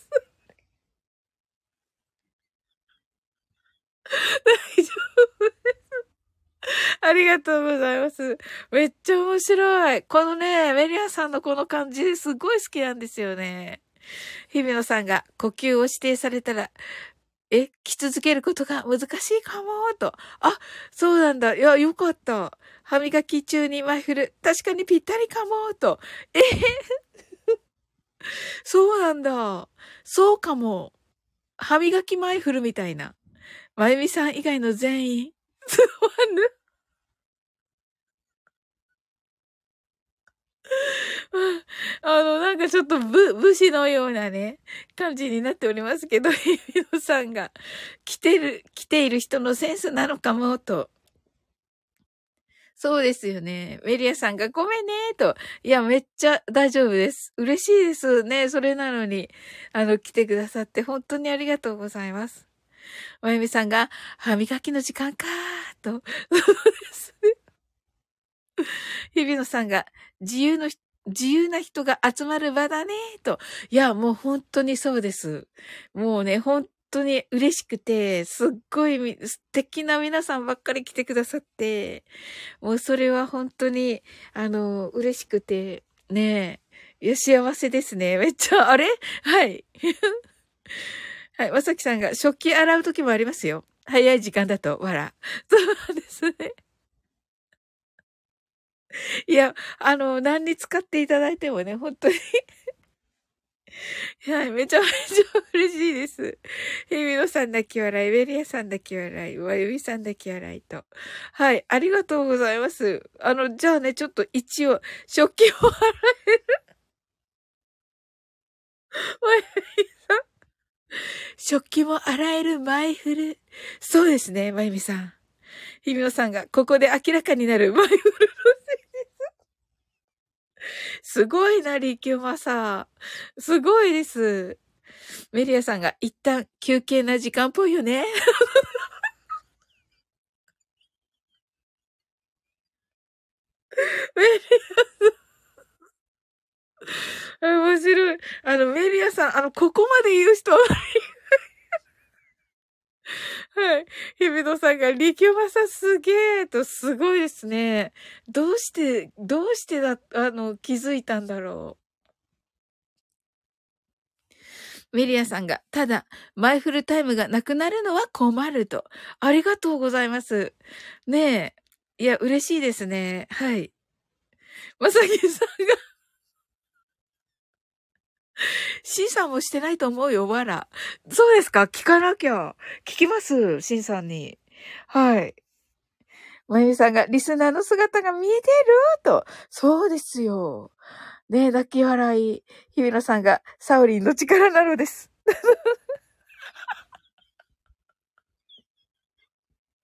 大丈夫。ありがとうございます。めっちゃ面白い。このね、メリアさんのこの感じすごい好きなんですよね。日比野さんが呼吸を指定されたら、着続けることが難しいかも、と。あ、そうなんだ。いや、よかった。歯磨き中にマイフル、確かにぴったりかも、と。そうなんだ。そうかも。歯磨きマイフルみたいな。まゆみさん以外の全員。つまんぬ。なんかちょっと武士のようなね、感じになっておりますけど、日比野さんが来ている人のセンスなのかも、と。そうですよね。メリアさんがごめんね、と。いや、めっちゃ大丈夫です。嬉しいですね。それなのに、来てくださって本当にありがとうございます。まゆみさんが、歯磨きの時間かー、と。そうですね。日比野さんが、自由な人が集まる場だね、と。いや、もう本当にそうです。もうね、本当に嬉しくて、すっごい素敵な皆さんばっかり来てくださって、もうそれは本当に、嬉しくて、ねえ、いや、幸せですね。めっちゃ、あれはい。はい、まさきさんが食器洗う時もありますよ。早い時間だと、わら。そうなんですね。いや、何に使っていただいてもね、本当にはい、めちゃめちゃ嬉しいです。ヘミノさん泣き笑い、ベリアさん泣き笑い、ワユミさん泣き笑いと。はい、ありがとうございます。じゃあね、ちょっと一応、食器を洗える、ワユミさん。食器も洗えるマイフル。そうですね、ワユミさん。ヒミノさんが、ここで明らかになるマイフルのせい。すごいな、リキュマさん。すごいです。メリアさんが一旦休憩な時間っぽいよね。メリア、面白い。メリアさん、ここまで言う人は、はい。日比野さんが、リキュマさんすげーと、すごいですね。どうして気づいたんだろう。メリアさんが、ただ、マイフルタイムがなくなるのは困ると。ありがとうございます。ねえ。いや、嬉しいですね。はい。まさきさんが、シンさんもしてないと思うよ、わら。そうですか？聞かなきゃ。聞きます、シンさんに。はい。まゆみさんが、リスナーの姿が見えてると。そうですよ。ねえ、泣き笑い。日比野さんが、サオリンの力なのです。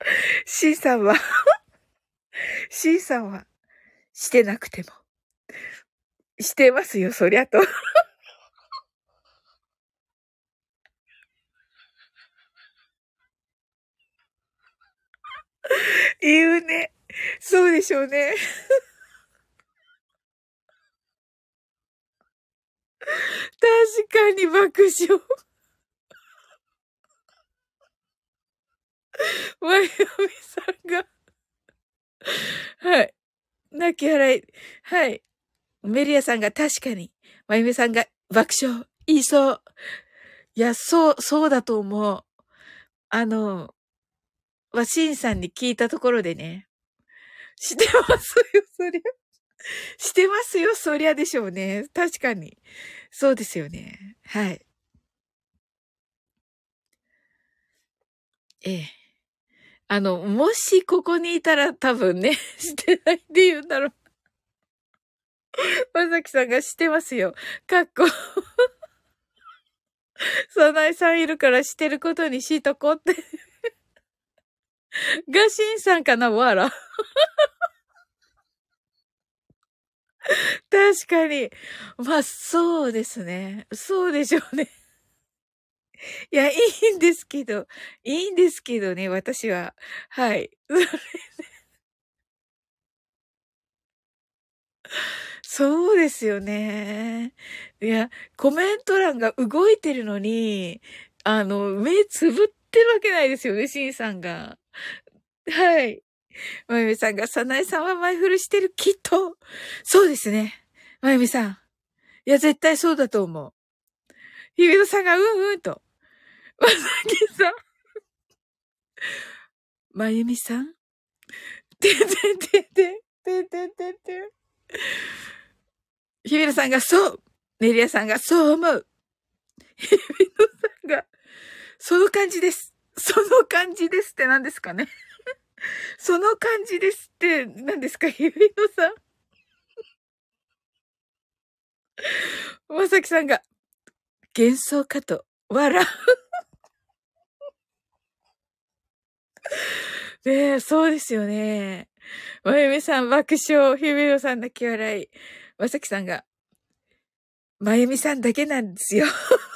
C さんは、C さんは、してなくても。してますよ、そりゃと。言うね。そうでしょうね。確かに爆笑。まゆみさんが、はい。泣き笑い。はい。メリアさんが確かに、まゆみさんが爆笑。言いそう。いや、そうだと思う。シンさんに聞いたところでね、してますよ、そりゃ。してますよ、そりゃでしょうね。確かに。そうですよね。はい。ええ。もしここにいたら多分ね、してないって言うんだろう。まさきさんがしてますよ。かっこ、サナエさんいるからしてることにしとこって。ガシンさんかな、わら。確かに。まあ、そうですね。そうでしょうね。いや、いいんですけどね、私は。はい。そうですよね。いや、コメント欄が動いてるのに、目つぶってるわけないですよね、シンさんが。はい。まゆみさんが、さなえさんは前振りしてる、きっと。そうですね。まゆみさん。いや、絶対そうだと思う。ひびのさんが、うんうんと。まさきさん。まゆみさん。てんてんてんてん。てんてんてんてん。ひびのさんが、そう。ねりやさんが、そう思う。ひびのさんが、その感じです。その感じですって何ですかね。その感じですって何ですか、ひびのさん。まさきさんが、幻想かと、わら。ねえ、そうですよね。まゆみさん爆笑、ひびのさん泣き笑い。まさきさんが、まゆみさんだけなんですよ。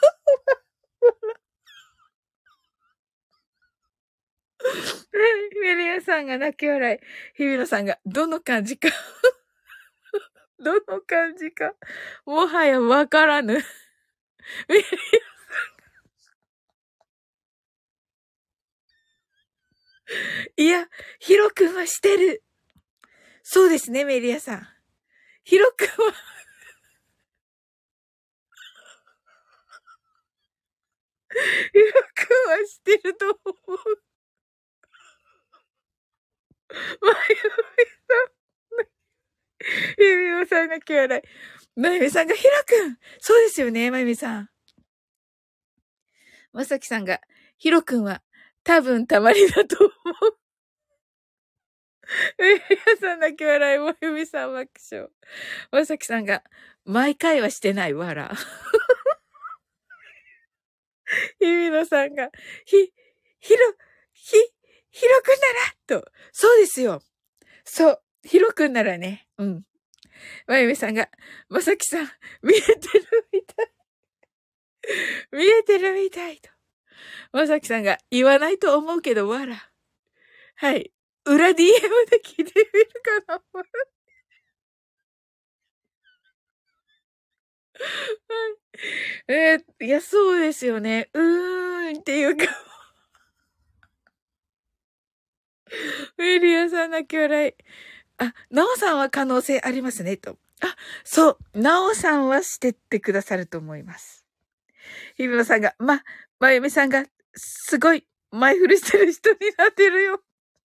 メリアさんが泣き笑い。ひびのさんが、どの感じか、どの感じか、もはやわからぬ。メリいや、ヒロ君はしてる。そうですね、メリアさん。ヒロ君は、ヒロ君はしてると思う。まゆみ、ゆみおさん泣き笑い。まゆみさんが、ヒロ君そうですよね、まゆみさん。まさきさんが、ヒロ君は、多分たまりだと思う。メリアさん泣き笑い、まゆみさん爆笑。まさきさんが、毎回はしてない、わら。ひびのさんが、ひろ、ひ、ひろくんならと。そうですよ。そう。ひろくんならね。うん。まゆみさんが、まさきさん、見えてるみたい。見えてるみたいと。まさきさんが、言わないと思うけど、わら。はい。裏 DM で聞いてみるかな。いや、そうですよね。っていうか、メリアさん泣き笑い。あ、ナオさんは可能性ありますね、と。あ、そう。ナオさんはしてってくださると思います。日比野さんが、まゆみさんが、すごい、前振りしてる人になってるよ。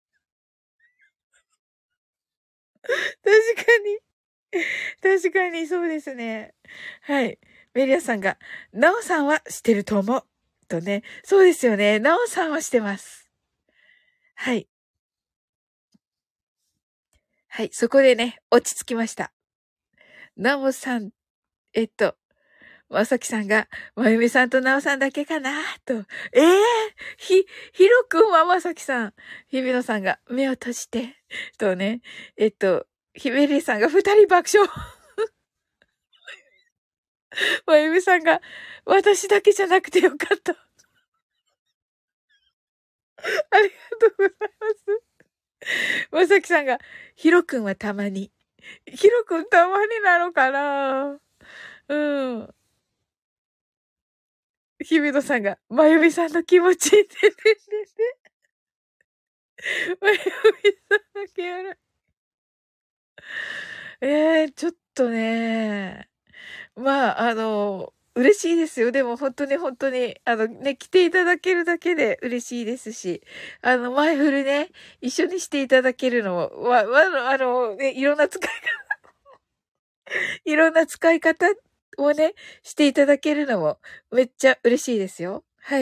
確かに。確かに、そうですね。はい。メリアさんが、ナオさんはしてると思う。とね。そうですよね。ナオさんはしてます。はい。はい。そこでね、落ち着きました。ナオさん、えっと、 まさきさんが、まゆみさんとなおさんだけかなと。ひろくんはまさきさん。ひびのさんが、目を閉じて。とね。ひべりさんが二人爆笑。まゆみさんが、私だけじゃなくてよかった。ありがとうございます。まさきさんが、ひろくんはたまに。ひろくんたまになのかな。うん。ひびのさんが、まゆみさんの気持ちいいってまゆみさんの気持ち。ちょっとね、まあ、嬉しいですよ。でも本当に本当に、来ていただけるだけで嬉しいですし、前振りね、一緒にしていただけるのも、いろんな使いいろんな使い方をね、していただけるのも、めっちゃ嬉しいですよ。はい。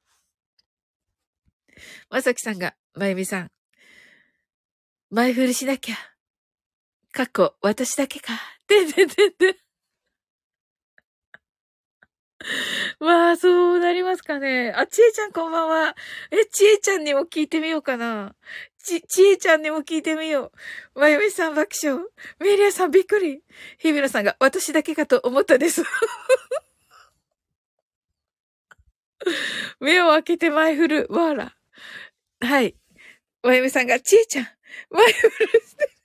まさきさんが、まゆみさん、前振りしなきゃ。私だけか。で。まあ、そうなりますかね。あ、ちえちゃんこんばんは。ちえちゃんにも聞いてみようかな。ちえちゃんにも聞いてみよう。まゆみさん爆笑。メリアさんびっくり。日比野さんが私だけかと思ったです。目を開けて前振る。わら。はい。まゆみさんが、ちえちゃん、前振るしてる。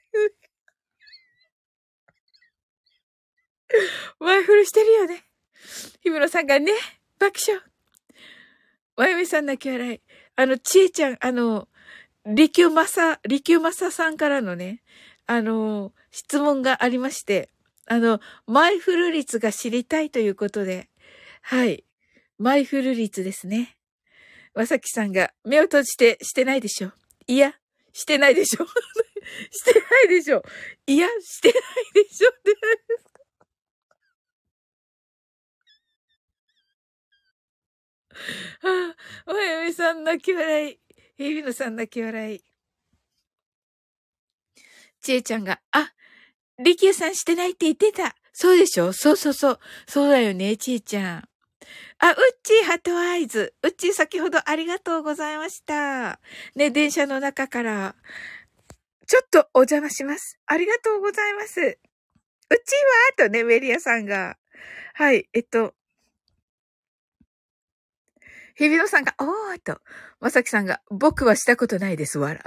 前振るしてるよね。日比野さんがね、爆笑。まゆみさん泣き笑い。ちえちゃん、利休マサさんからのね、質問がありまして、マイフル率が知りたいということで、はい。マイフル率ですね。まさきさんが目を閉じてしてないでしょ。いや、してないでしょ。してないでしょ。いや、してないでしょ。はあ、まゆみさん泣き笑い。日比野さん泣き笑い。ちえちゃんが、りきゅうさんしてないって言ってた。そうでしょ。そうそうそう。そうだよね、ちえちゃん。うっちーハートアイズ。うっちー先ほどありがとうございました。ね、電車の中から、ちょっとお邪魔します。ありがとうございます。うっちーはとね、メリアさんが。はい、日比野さんが、おーと、まさきさんが、僕はしたことないです、わら。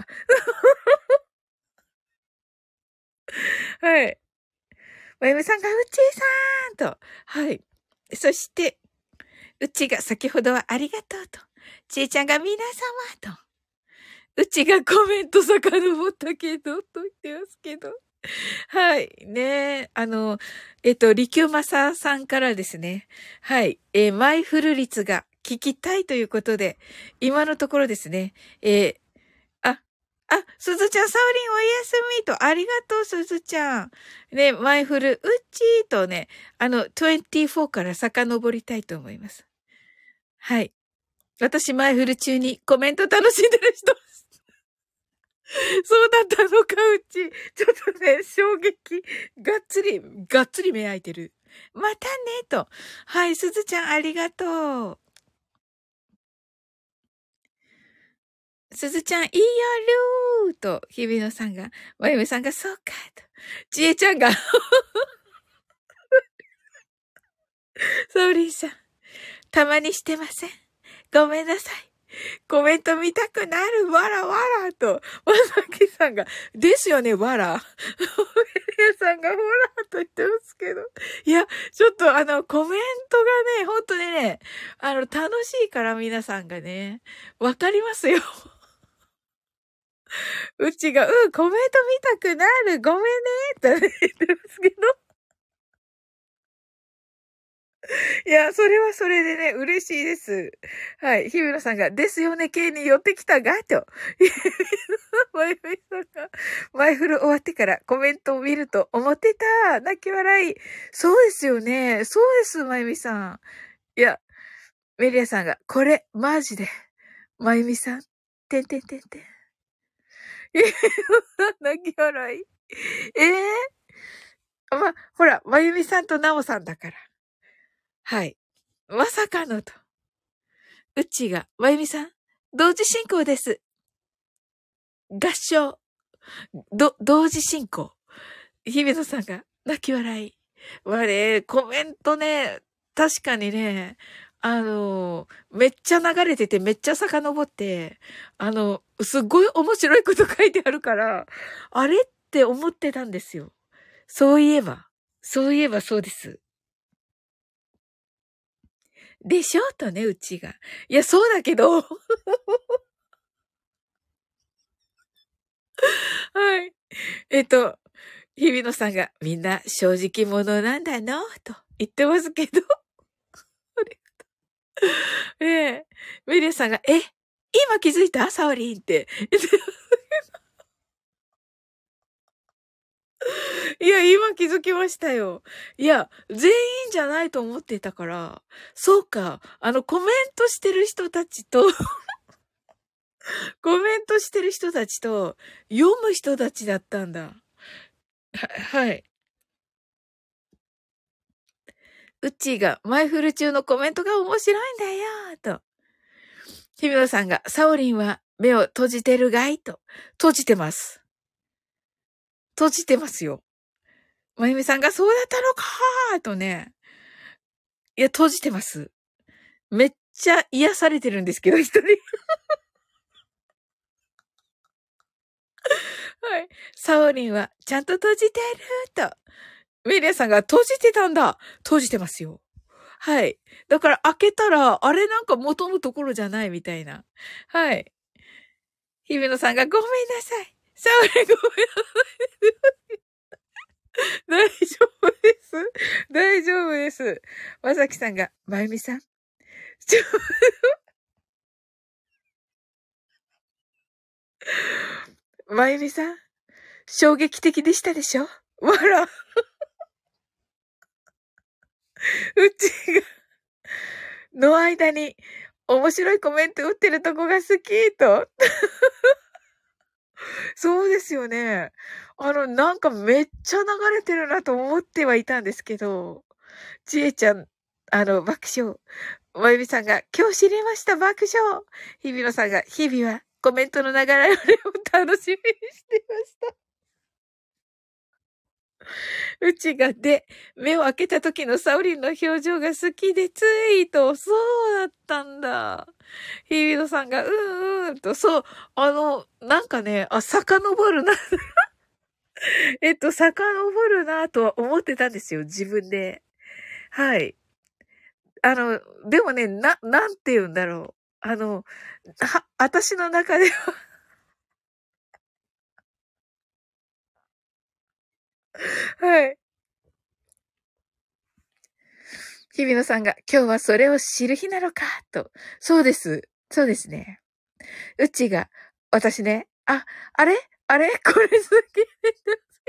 はい。まゆみさんが、うっちーさんと、はい。そして、うちが先ほどはありがとうと。ちえちゃんが皆様と。うちがコメント遡ったけど、と言ってますけど。はい。ねリキューマサさんからですね。はい。マイフル率が聞きたいということで、今のところですね。あ、すずちゃん、サウリンおやすみと、ありがとう、すずちゃん。ね、マイフル、うっちーとね、24から遡りたいと思います。はい。私、マイフル中にコメント楽しんでる人。そうだったのか、うち。ちょっとね、衝撃。がっつり目開いてる。またね、と。はい、すずちゃんありがとう。すずちゃん、いいよるーと、日比野さんが、まゆめさんが、そうか、と。ちえちゃんが、ソーリーさん、たまにしてません。ごめんなさい。コメント見たくなる、わらわらと、まさきさんが、ですよね、わら。メリアさんが、わらと言ってますけど。いや、ちょっとコメントがね、本当にね、楽しいから皆さんがね、わかりますよ。うちが、コメント見たくなる、ごめんね、って言ってますけど。いや、それはそれでね、嬉しいです。はい。日村さんが、ですよね、系に寄ってきたが、と。マイフルさんが、マイフル終わってからコメントを見ると思ってた。泣き笑い。そうですよね。そうです、まゆみさん。いや、メリアさんが、これ、マジで。まゆみさん。てんてんてんてん。泣き笑い。ま、ほら、まゆみさんとなおさんだから。 はい。まさかのと。うちが、まゆみさん、同時進行です。合唱。同時進行。日比野さんが泣き笑い。まあね、コメントね、確かにね、めっちゃ流れてて、めっちゃ遡って、すっごい面白いこと書いてあるから、あれって思ってたんですよ。そういえば。そういえばそうです。でしょとね、うちが。いや、そうだけど、はい。日比野さんが、みんな正直者なんだのと言ってますけど、ええ。メリアさんが、今気づいたサオリンって。いや、今気づきましたよ。いや、全員じゃないと思ってたから、そうか、コメントしてる人たちと、コメントしてる人たちと、読む人たちだったんだ。はい。うちが、マイフル中のコメントが面白いんだよ、と。ひみのさんが、サオリンは目を閉じてるがいと。閉じてます。閉じてますよ。まゆみさんが、そうだったのかーとね。いや、閉じてます。めっちゃ癒されてるんですけど、一人。はい。サオリンは、ちゃんと閉じてると。メリアさんが閉じてたんだ。閉じてますよ。はい。だから開けたら、あれなんか元のところじゃないみたいな。はい。日比野さんがごめんなさい。サオリンごめんなさい。大丈夫です。大丈夫です。まさきさんが、まゆみさん。まゆみさん。衝撃的でしたでしょわら。うちが、の間に、面白いコメント打ってるとこが好きと。そうですよね。なんかめっちゃ流れてるなと思ってはいたんですけど、ちえちゃん、爆笑。まゆみさんが、今日知りました、爆笑。日比野さんが、日々はコメントの流れを楽しみにしてました。うちが、で、目を開けた時のサオリンの表情が好きでツイート。そうだったんだ。日比野さんが、と、そう、なんかね、遡るな。遡るなとは思ってたんですよ、自分で。はい。でもね、なんて言うんだろう。私の中では、はい。日比野さんが、今日はそれを知る日なのか、と。そうです。そうですね。うちが、私ね、あれこれ好きです。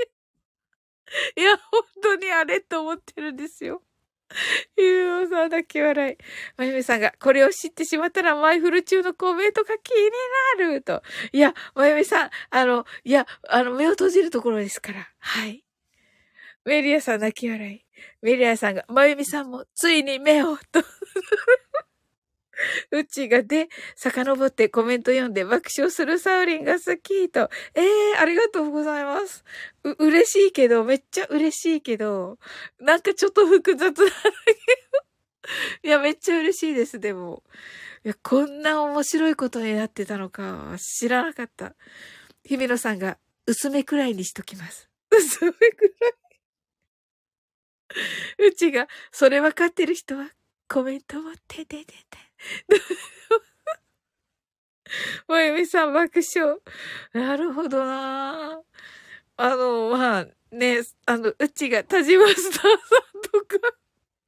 いや、本当にあれと思ってるんですよ。ゆうおさん泣き笑い。まゆみさんが、これを知ってしまったら、マイフル中のコメントが気になると。いや、まゆみさん、目を閉じるところですから。はい。メリアさん泣き笑い。メリアさんが、まゆみさんも、ついに目を、と。うちがで、遡ってコメント読んで爆笑するサウリンが好きと。ありがとうございます。嬉しいけど、めっちゃ嬉しいけど、なんかちょっと複雑なんだけど。いや、めっちゃ嬉しいです、でも。いや、こんな面白いことになってたのか、知らなかった。ひみのさんが、薄めくらいにしときます。薄めくらい。うちが、それわかってる人は、コメントをてててて。まゆみさん爆笑。なるほどな。まあ、ね、うちが田島スターさんとか。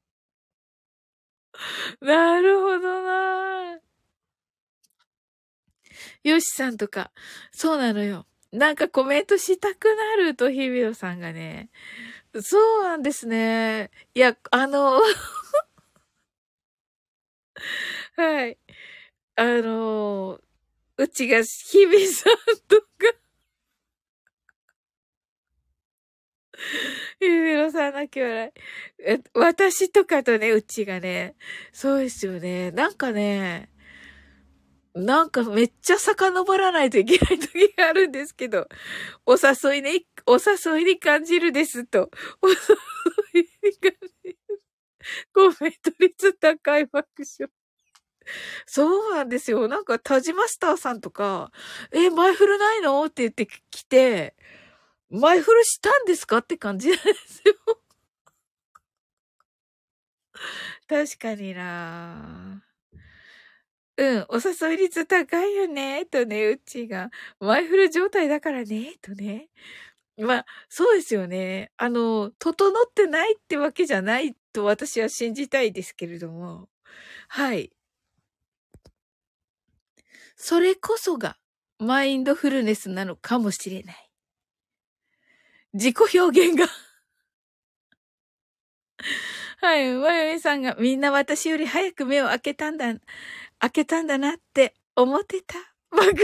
なるほどな。よしさんとか。そうなのよ。なんかコメントしたくなると、日比野さんがね。そうなんですね。いや、はい。あの、うちが日比さんとか、日比野さん泣泣き笑い。私とかとね、うちがね、そうですよね。なんかめっちゃ遡らないといけない時があるんですけど、お誘いに感じるですと。お誘いに感じる。コメント率高い爆笑。そうなんですよ。なんか、タジマスターさんとか、前振るないのって言ってきて、前振るしたんですかって感じなんですよ。確かになうん、お誘い率高いよね、とね、うちが。前振る状態だからね、とね。まあ、そうですよね。整ってないってわけじゃないと私は信じたいですけれども。はい。それこそが、マインドフルネスなのかもしれない。自己表現がはい、まゆみさんがみんな私より早く目を開けたんだなって思ってた。爆笑。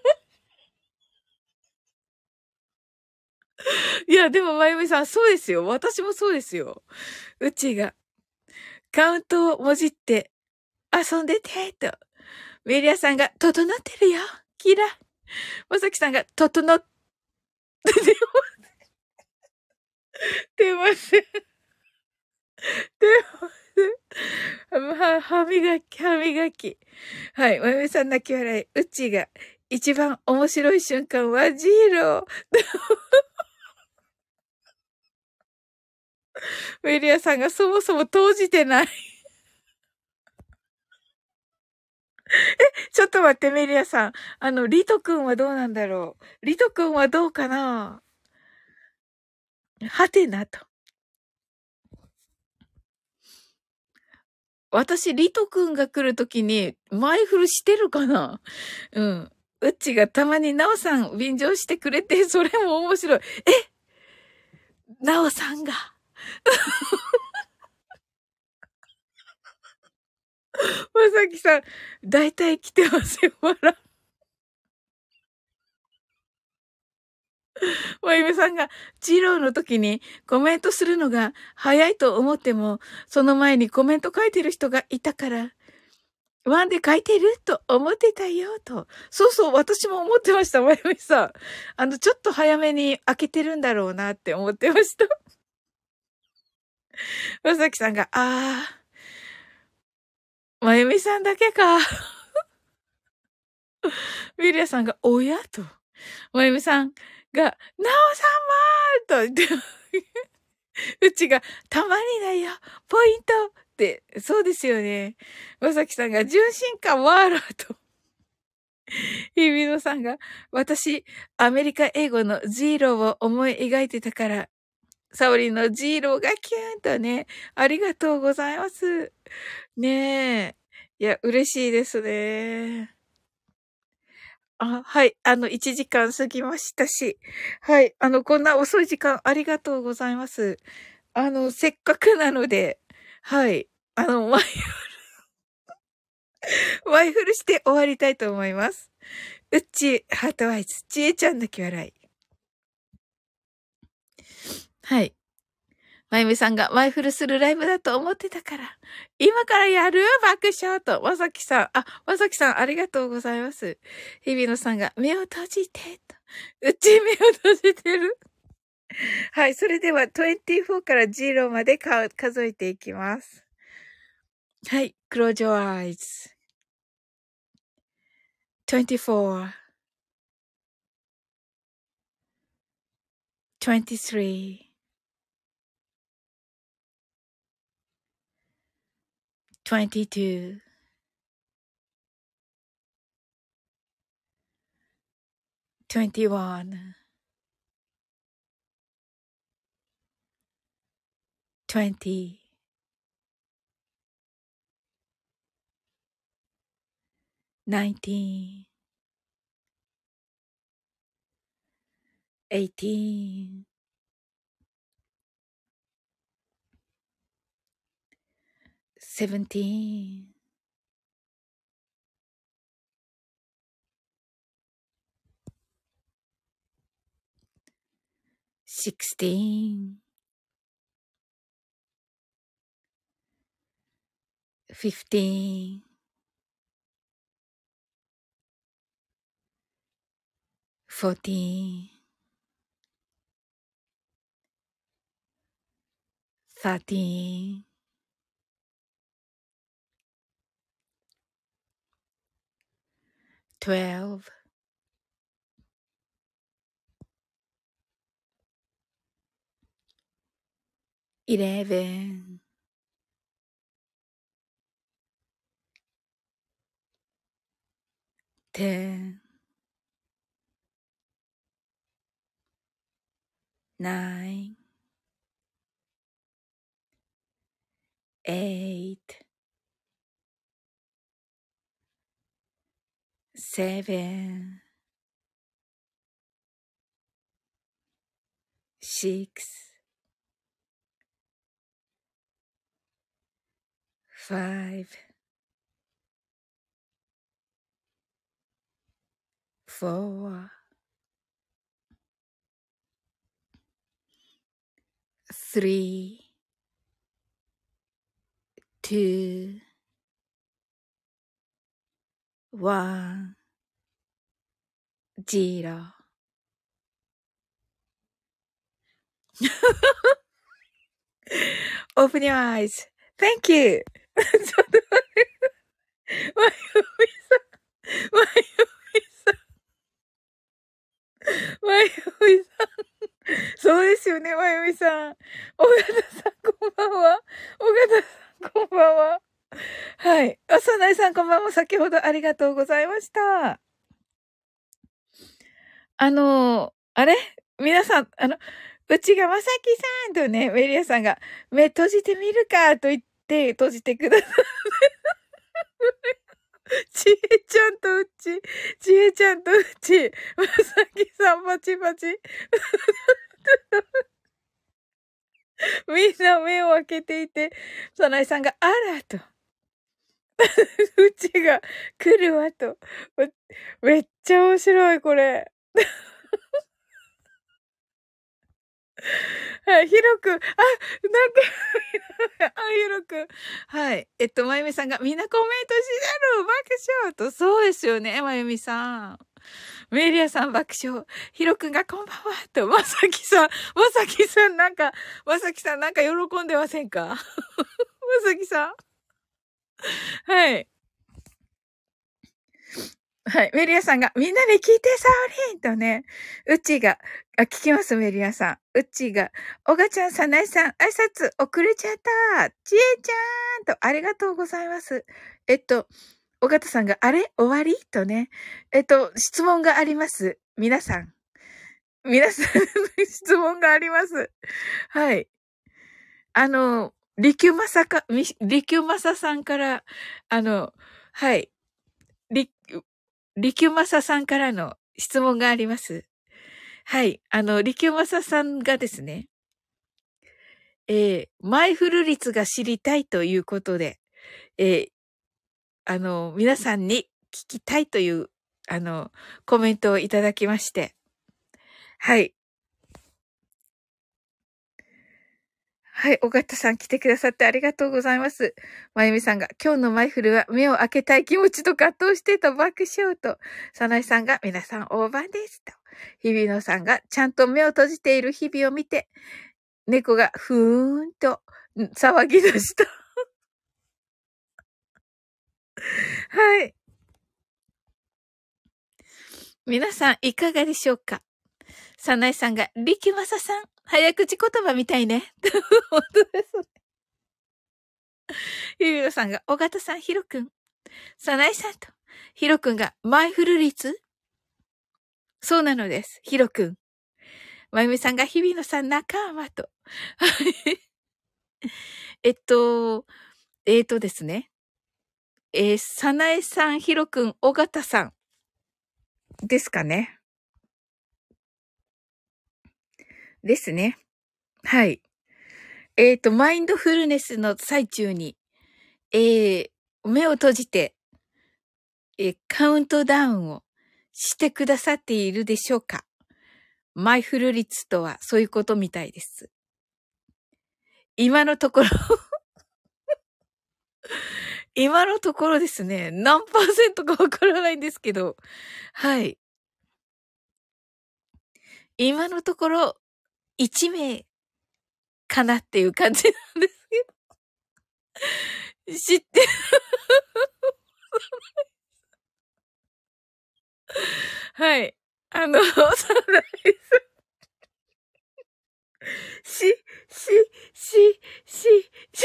いや、でもまゆみさん、そうですよ。私もそうですよ。うちが、カウントをもじって遊んでて、と。メリアさんが、整ってるよ。キラ。まさきさんが、整って出ません。出ません。歯磨き。はい。まゆみさん泣き笑い。うちが、一番面白い瞬間はジーロー。メリアさんがそもそも投じてない。ちょっと待って、メリアさん。リト君はどうなんだろう。リト君はどうかなはてなと。私、リト君が来るときに、前振りしてるかなうん。うっちがたまにナオさん便乗してくれて、それも面白い。ナオさんが。まさきさん、だいたい来てますよ、笑。まゆみさんが、ジローの時にコメントするのが早いと思っても、その前にコメント書いてる人がいたから、ワンで書いてると思ってたよ、と。そうそう、私も思ってました、まゆみさん。ちょっと早めに開けてるんだろうなって思ってました。まさきさんが、まゆみさんだけか。ミリアさんが、おやと。まゆみさんが、なおさんもーと言って、うちが、たまにだよ、ポイントって、そうですよね。まさきさんが、純真感ワーラーと。ひびのさんが、私、アメリカ英語のジーローを思い描いてたから、サオリンのジーローがキューンとね、ありがとうございます。ねえ。いや、嬉しいですね。はい。1時間過ぎましたし。はい。こんな遅い時間ありがとうございます。せっかくなので、はい。ワイフルして終わりたいと思います。うっち、ハートワイズ、ちえちゃん泣き笑い。はい。まゆみさんがワイフルするライブだと思ってたから。今からやる爆笑と。まさきさん。まさきさんありがとうございます。日比野さんが目を閉じてと。うち目を閉じてる。はい。それでは24から0まで数えていきます。はい。Close your eyes. 24, 23, 22, 21, 20, 19, 18, 17, 16, 15, 14, 13, 12, 11, 10, 9, 8, 7, 6, 5, 4, 3, 2, 1, 0. Open your eyes. Thank you. ちょっと待って。まゆみさん。まゆみさん。まゆみさん。そうですよね、まゆみさん。尾形さん、こんばんは。尾形さん、こんばんは。はい。あ、さなえさん、こんばんは。先ほどありがとうございました。あれ皆さん、うちがまさきさんとね、メリアさんが、目閉じてみるかと言って閉じてください。ちえちゃんとうち、ちえちゃんとうち、まさきさんバチバチ。みんな目を開けていて、さなえさんが、あらと。うちが来るわと。めっちゃ面白い、これ。はい、ひろくん。あ、なんかひろくん。はい。まゆみさんが、みんなコメントしてる爆笑と、そうですよね、まゆみさん。メリアさん爆笑。ひろくんがこんばんはと、まさきさんなんか喜んでませんかまさきさん。はい。はい。メリアさんが、みんなで聞いてサオリンとね、うちが、聞きます、メリアさん。うちが、おがちゃん、さなえさん、挨拶遅れちゃった。ちえちゃんと、ありがとうございます。おがたさんが、あれ終わりとね。質問があります。皆さん、質問があります。はい。りきゅまささんから、はい。りきゅまささんからの質問があります。はい。りきゅまささんがですね、マイフル率が知りたいということで、皆さんに聞きたいという、コメントをいただきまして、はい。はい、尾形さん来てくださってありがとうございます。まゆみさんが、今日のマイフルは目を開けたい気持ちと葛藤してと爆笑と、さなえさんが、皆さん大番ですと、日比野さんが、ちゃんと目を閉じている日々を見て、猫がふーんと騒ぎ出した。はい。皆さんいかがでしょうか。さなえさんが、力まささん、早口言葉みたいね。本当ですね。ゆびろさんが、尾形さん、ひろくん。さなえさんと、ひろくんが、マイフル率そうなのです。ひろくん。まゆみさんが、日比野さん、仲間と。ですね。さなえさん、ひろくん、尾形さん。ですかね。ですね。はい。マインドフルネスの最中に、目を閉じて、カウントダウンをしてくださっているでしょうか？マイフル率とはそういうことみたいです。今のところ今のところですね、何パーセントかわからないんですけど、はい。今のところ、1名かなっていう感じなんですけど、知って、はい。サラダイス、し、し、し、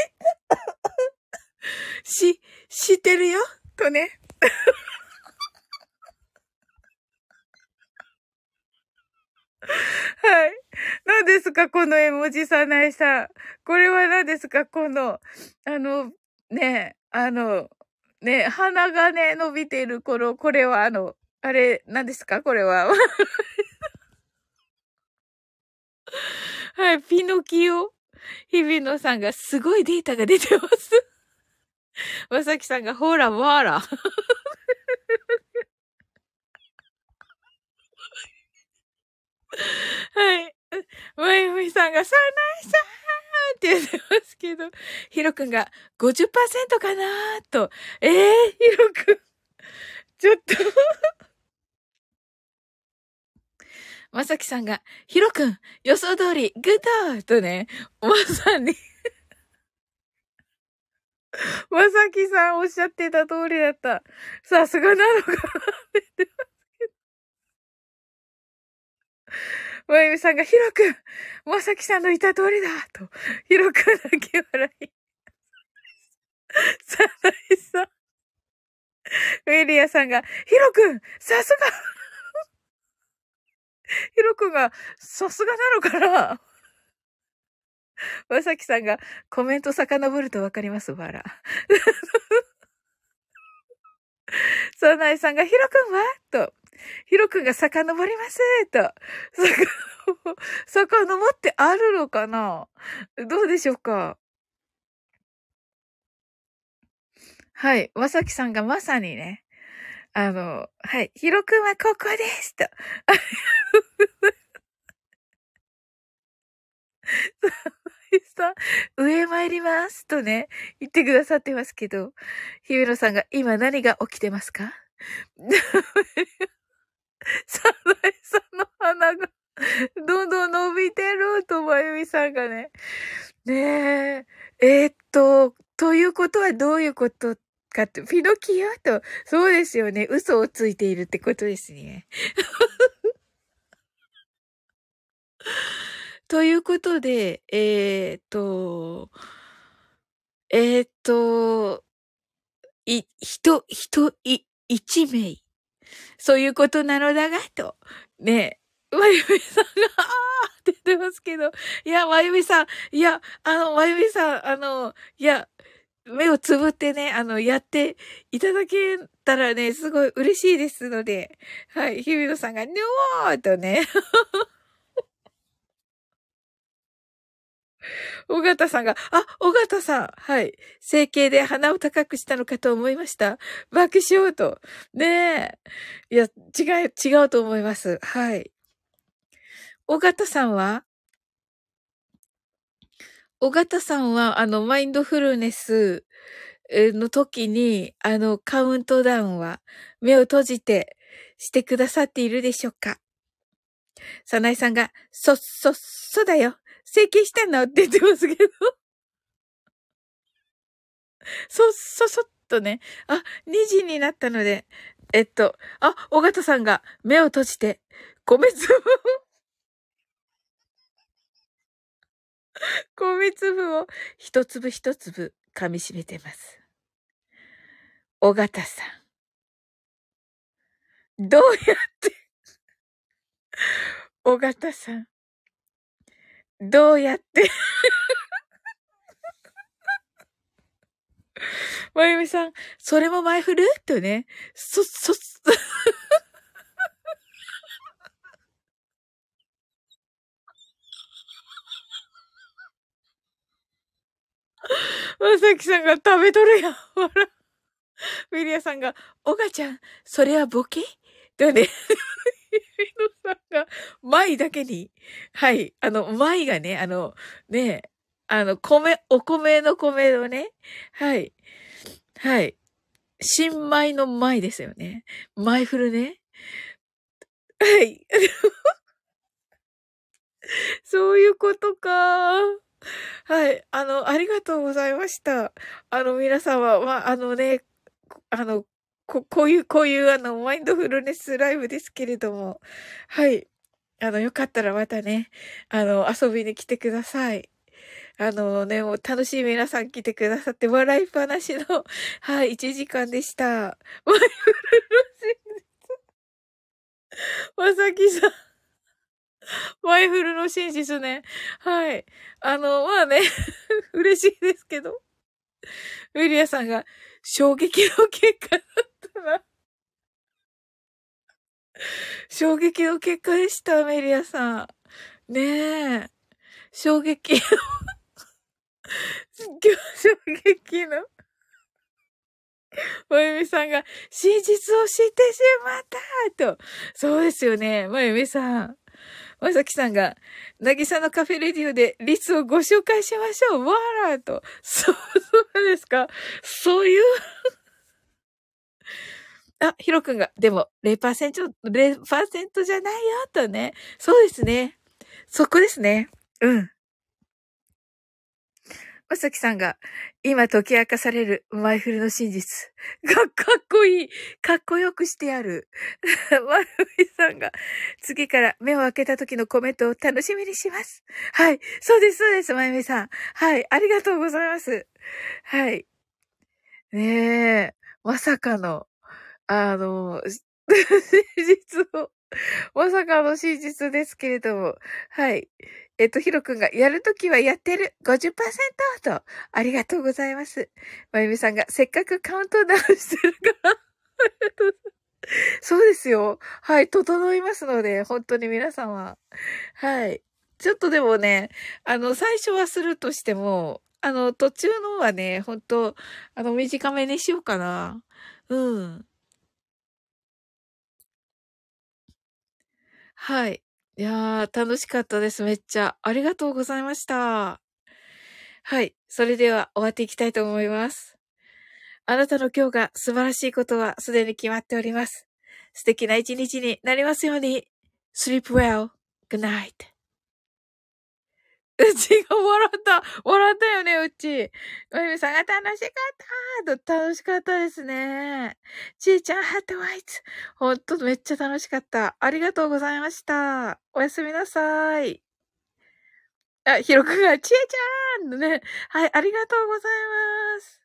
知ってるよとね。はい。何ですかこの絵文字さないさん。これは何ですかこの、ね、鼻がね、伸びているこれはあれ、何ですかこれは。はい、ピノキオ。日比野さんがすごいデータが出てます。まさきさんがほら、わら。はい。まゆみさんが、さないさーって言ってますけど、ひろくんが50%かなーと。ひろくん。ちょっとまさきさんが、ひろくん、予想通り、グッドとね、まさにまさきさんおっしゃってた通りだった。さすがなのかなって言って。まゆみさんが、ひろくん、まさきさんの言った通りだと、ひろくんだけ笑い。さないさん。ウェリアさんが、ヒロくん、さすがヒロくんが、さすがなのかなまさきさんが、コメント遡るとわかります、わら。サナイさんが、ヒロくんはと。ヒロくんが遡りますと。遡ってあるのかなどうでしょうか。はい。まさきさんがまさにね、はい。ヒロくんはここですと。さん、上参りますとね、言ってくださってますけど、ひめろさんが今何が起きてますかサザエさんの鼻がどんどん伸びてると、まゆみさんがね。ねえ。ということはどういうことかって、ピノキオと、そうですよね。嘘をついているってことですね。ということで、えーっと、一名。そういうことなのだが、と。ねえ、まゆみさんが、あーって言ってますけど、いや、まゆみさん、いや、まゆみさん、いや、目をつぶってね、やっていただけたらね、すごい嬉しいですので、はい、ひびのさんが、にょーとね、尾形さんが、尾形さん、はい、整形で鼻を高くしたのかと思いました。爆笑と。ねえ。いや、違うと思います。はい。尾形さんはマインドフルネスの時に、カウントダウンは、目を閉じてしてくださっているでしょうか？サナイさんが、そうだよ。整形したのって言ってますけど。っとね。2時になったので、尾形さんが目を閉じて、米粒米粒を一粒一粒噛み締めてます。尾形さん。どうやって、尾形さん。どうやってまゆみさん、それも前振るとね。まさきさんが食べとるやん。ほら。ウィリアさんが、オガちゃん、それはボケとね、ミノさんが、舞だけに、はい、舞がね、ね、お米の米をね、はい。 はい。新米の米ですよね。マイフルね。はい。そういうことか。はい。ありがとうございました。皆様、こういう、マインドフルネスライブですけれども、はい。よかったらまたね、遊びに来てください。もう楽しい皆さん来てくださって、笑いっぱなしの、はい、1時間でした。マイフルのまさきさん、マイフルの真実ね。はい。まあね、嬉しいですけど、ウィリアさんが衝撃の結果だったな。衝撃の結果でした、メリアさん。ねえ。衝撃、衝撃の、まゆみさんが真実を知ってしまったと。そうですよね、まゆみさん。まさきさんが、なぎさのカフェレディオでリスをご紹介しましょう。わらと。そうですか。そういう、ヒロくんが、でも0%じゃないよ、とね。そうですね。そこですね。うん。まさきさんが、今解き明かされるマイフルの真実。かっこいい。かっこよくしてある。まゆみさんが、次から目を開けた時のコメントを楽しみにします。はい。そうです、そうです、まゆみさん。はい。ありがとうございます。はい。ねえ。まさかの、真実をまさかの真実ですけれども。はい。ヒロくんが、やるときはやってる 50% と、ありがとうございます。まゆみさんが、せっかくカウントダウンしてるから、そうですよ。はい、整いますので、本当に皆様。はい。ちょっとでもね、最初はするとしても、途中のはね、本当短めにしようかな。うん。はい。いやー、楽しかったです。めっちゃ。ありがとうございました。はい。それでは終わっていきたいと思います。あなたの今日が素晴らしいことはすでに決まっております。素敵な一日になりますように。Sleep well. Good night. うちが笑ったよね、うち。まゆみさんが楽しかった楽しかったですね。ちーちゃん、ハートワイツ。ほんと、めっちゃ楽しかった。ありがとうございました。おやすみなさい。ひろくんが、ちえちゃんのね。はい、ありがとうございます。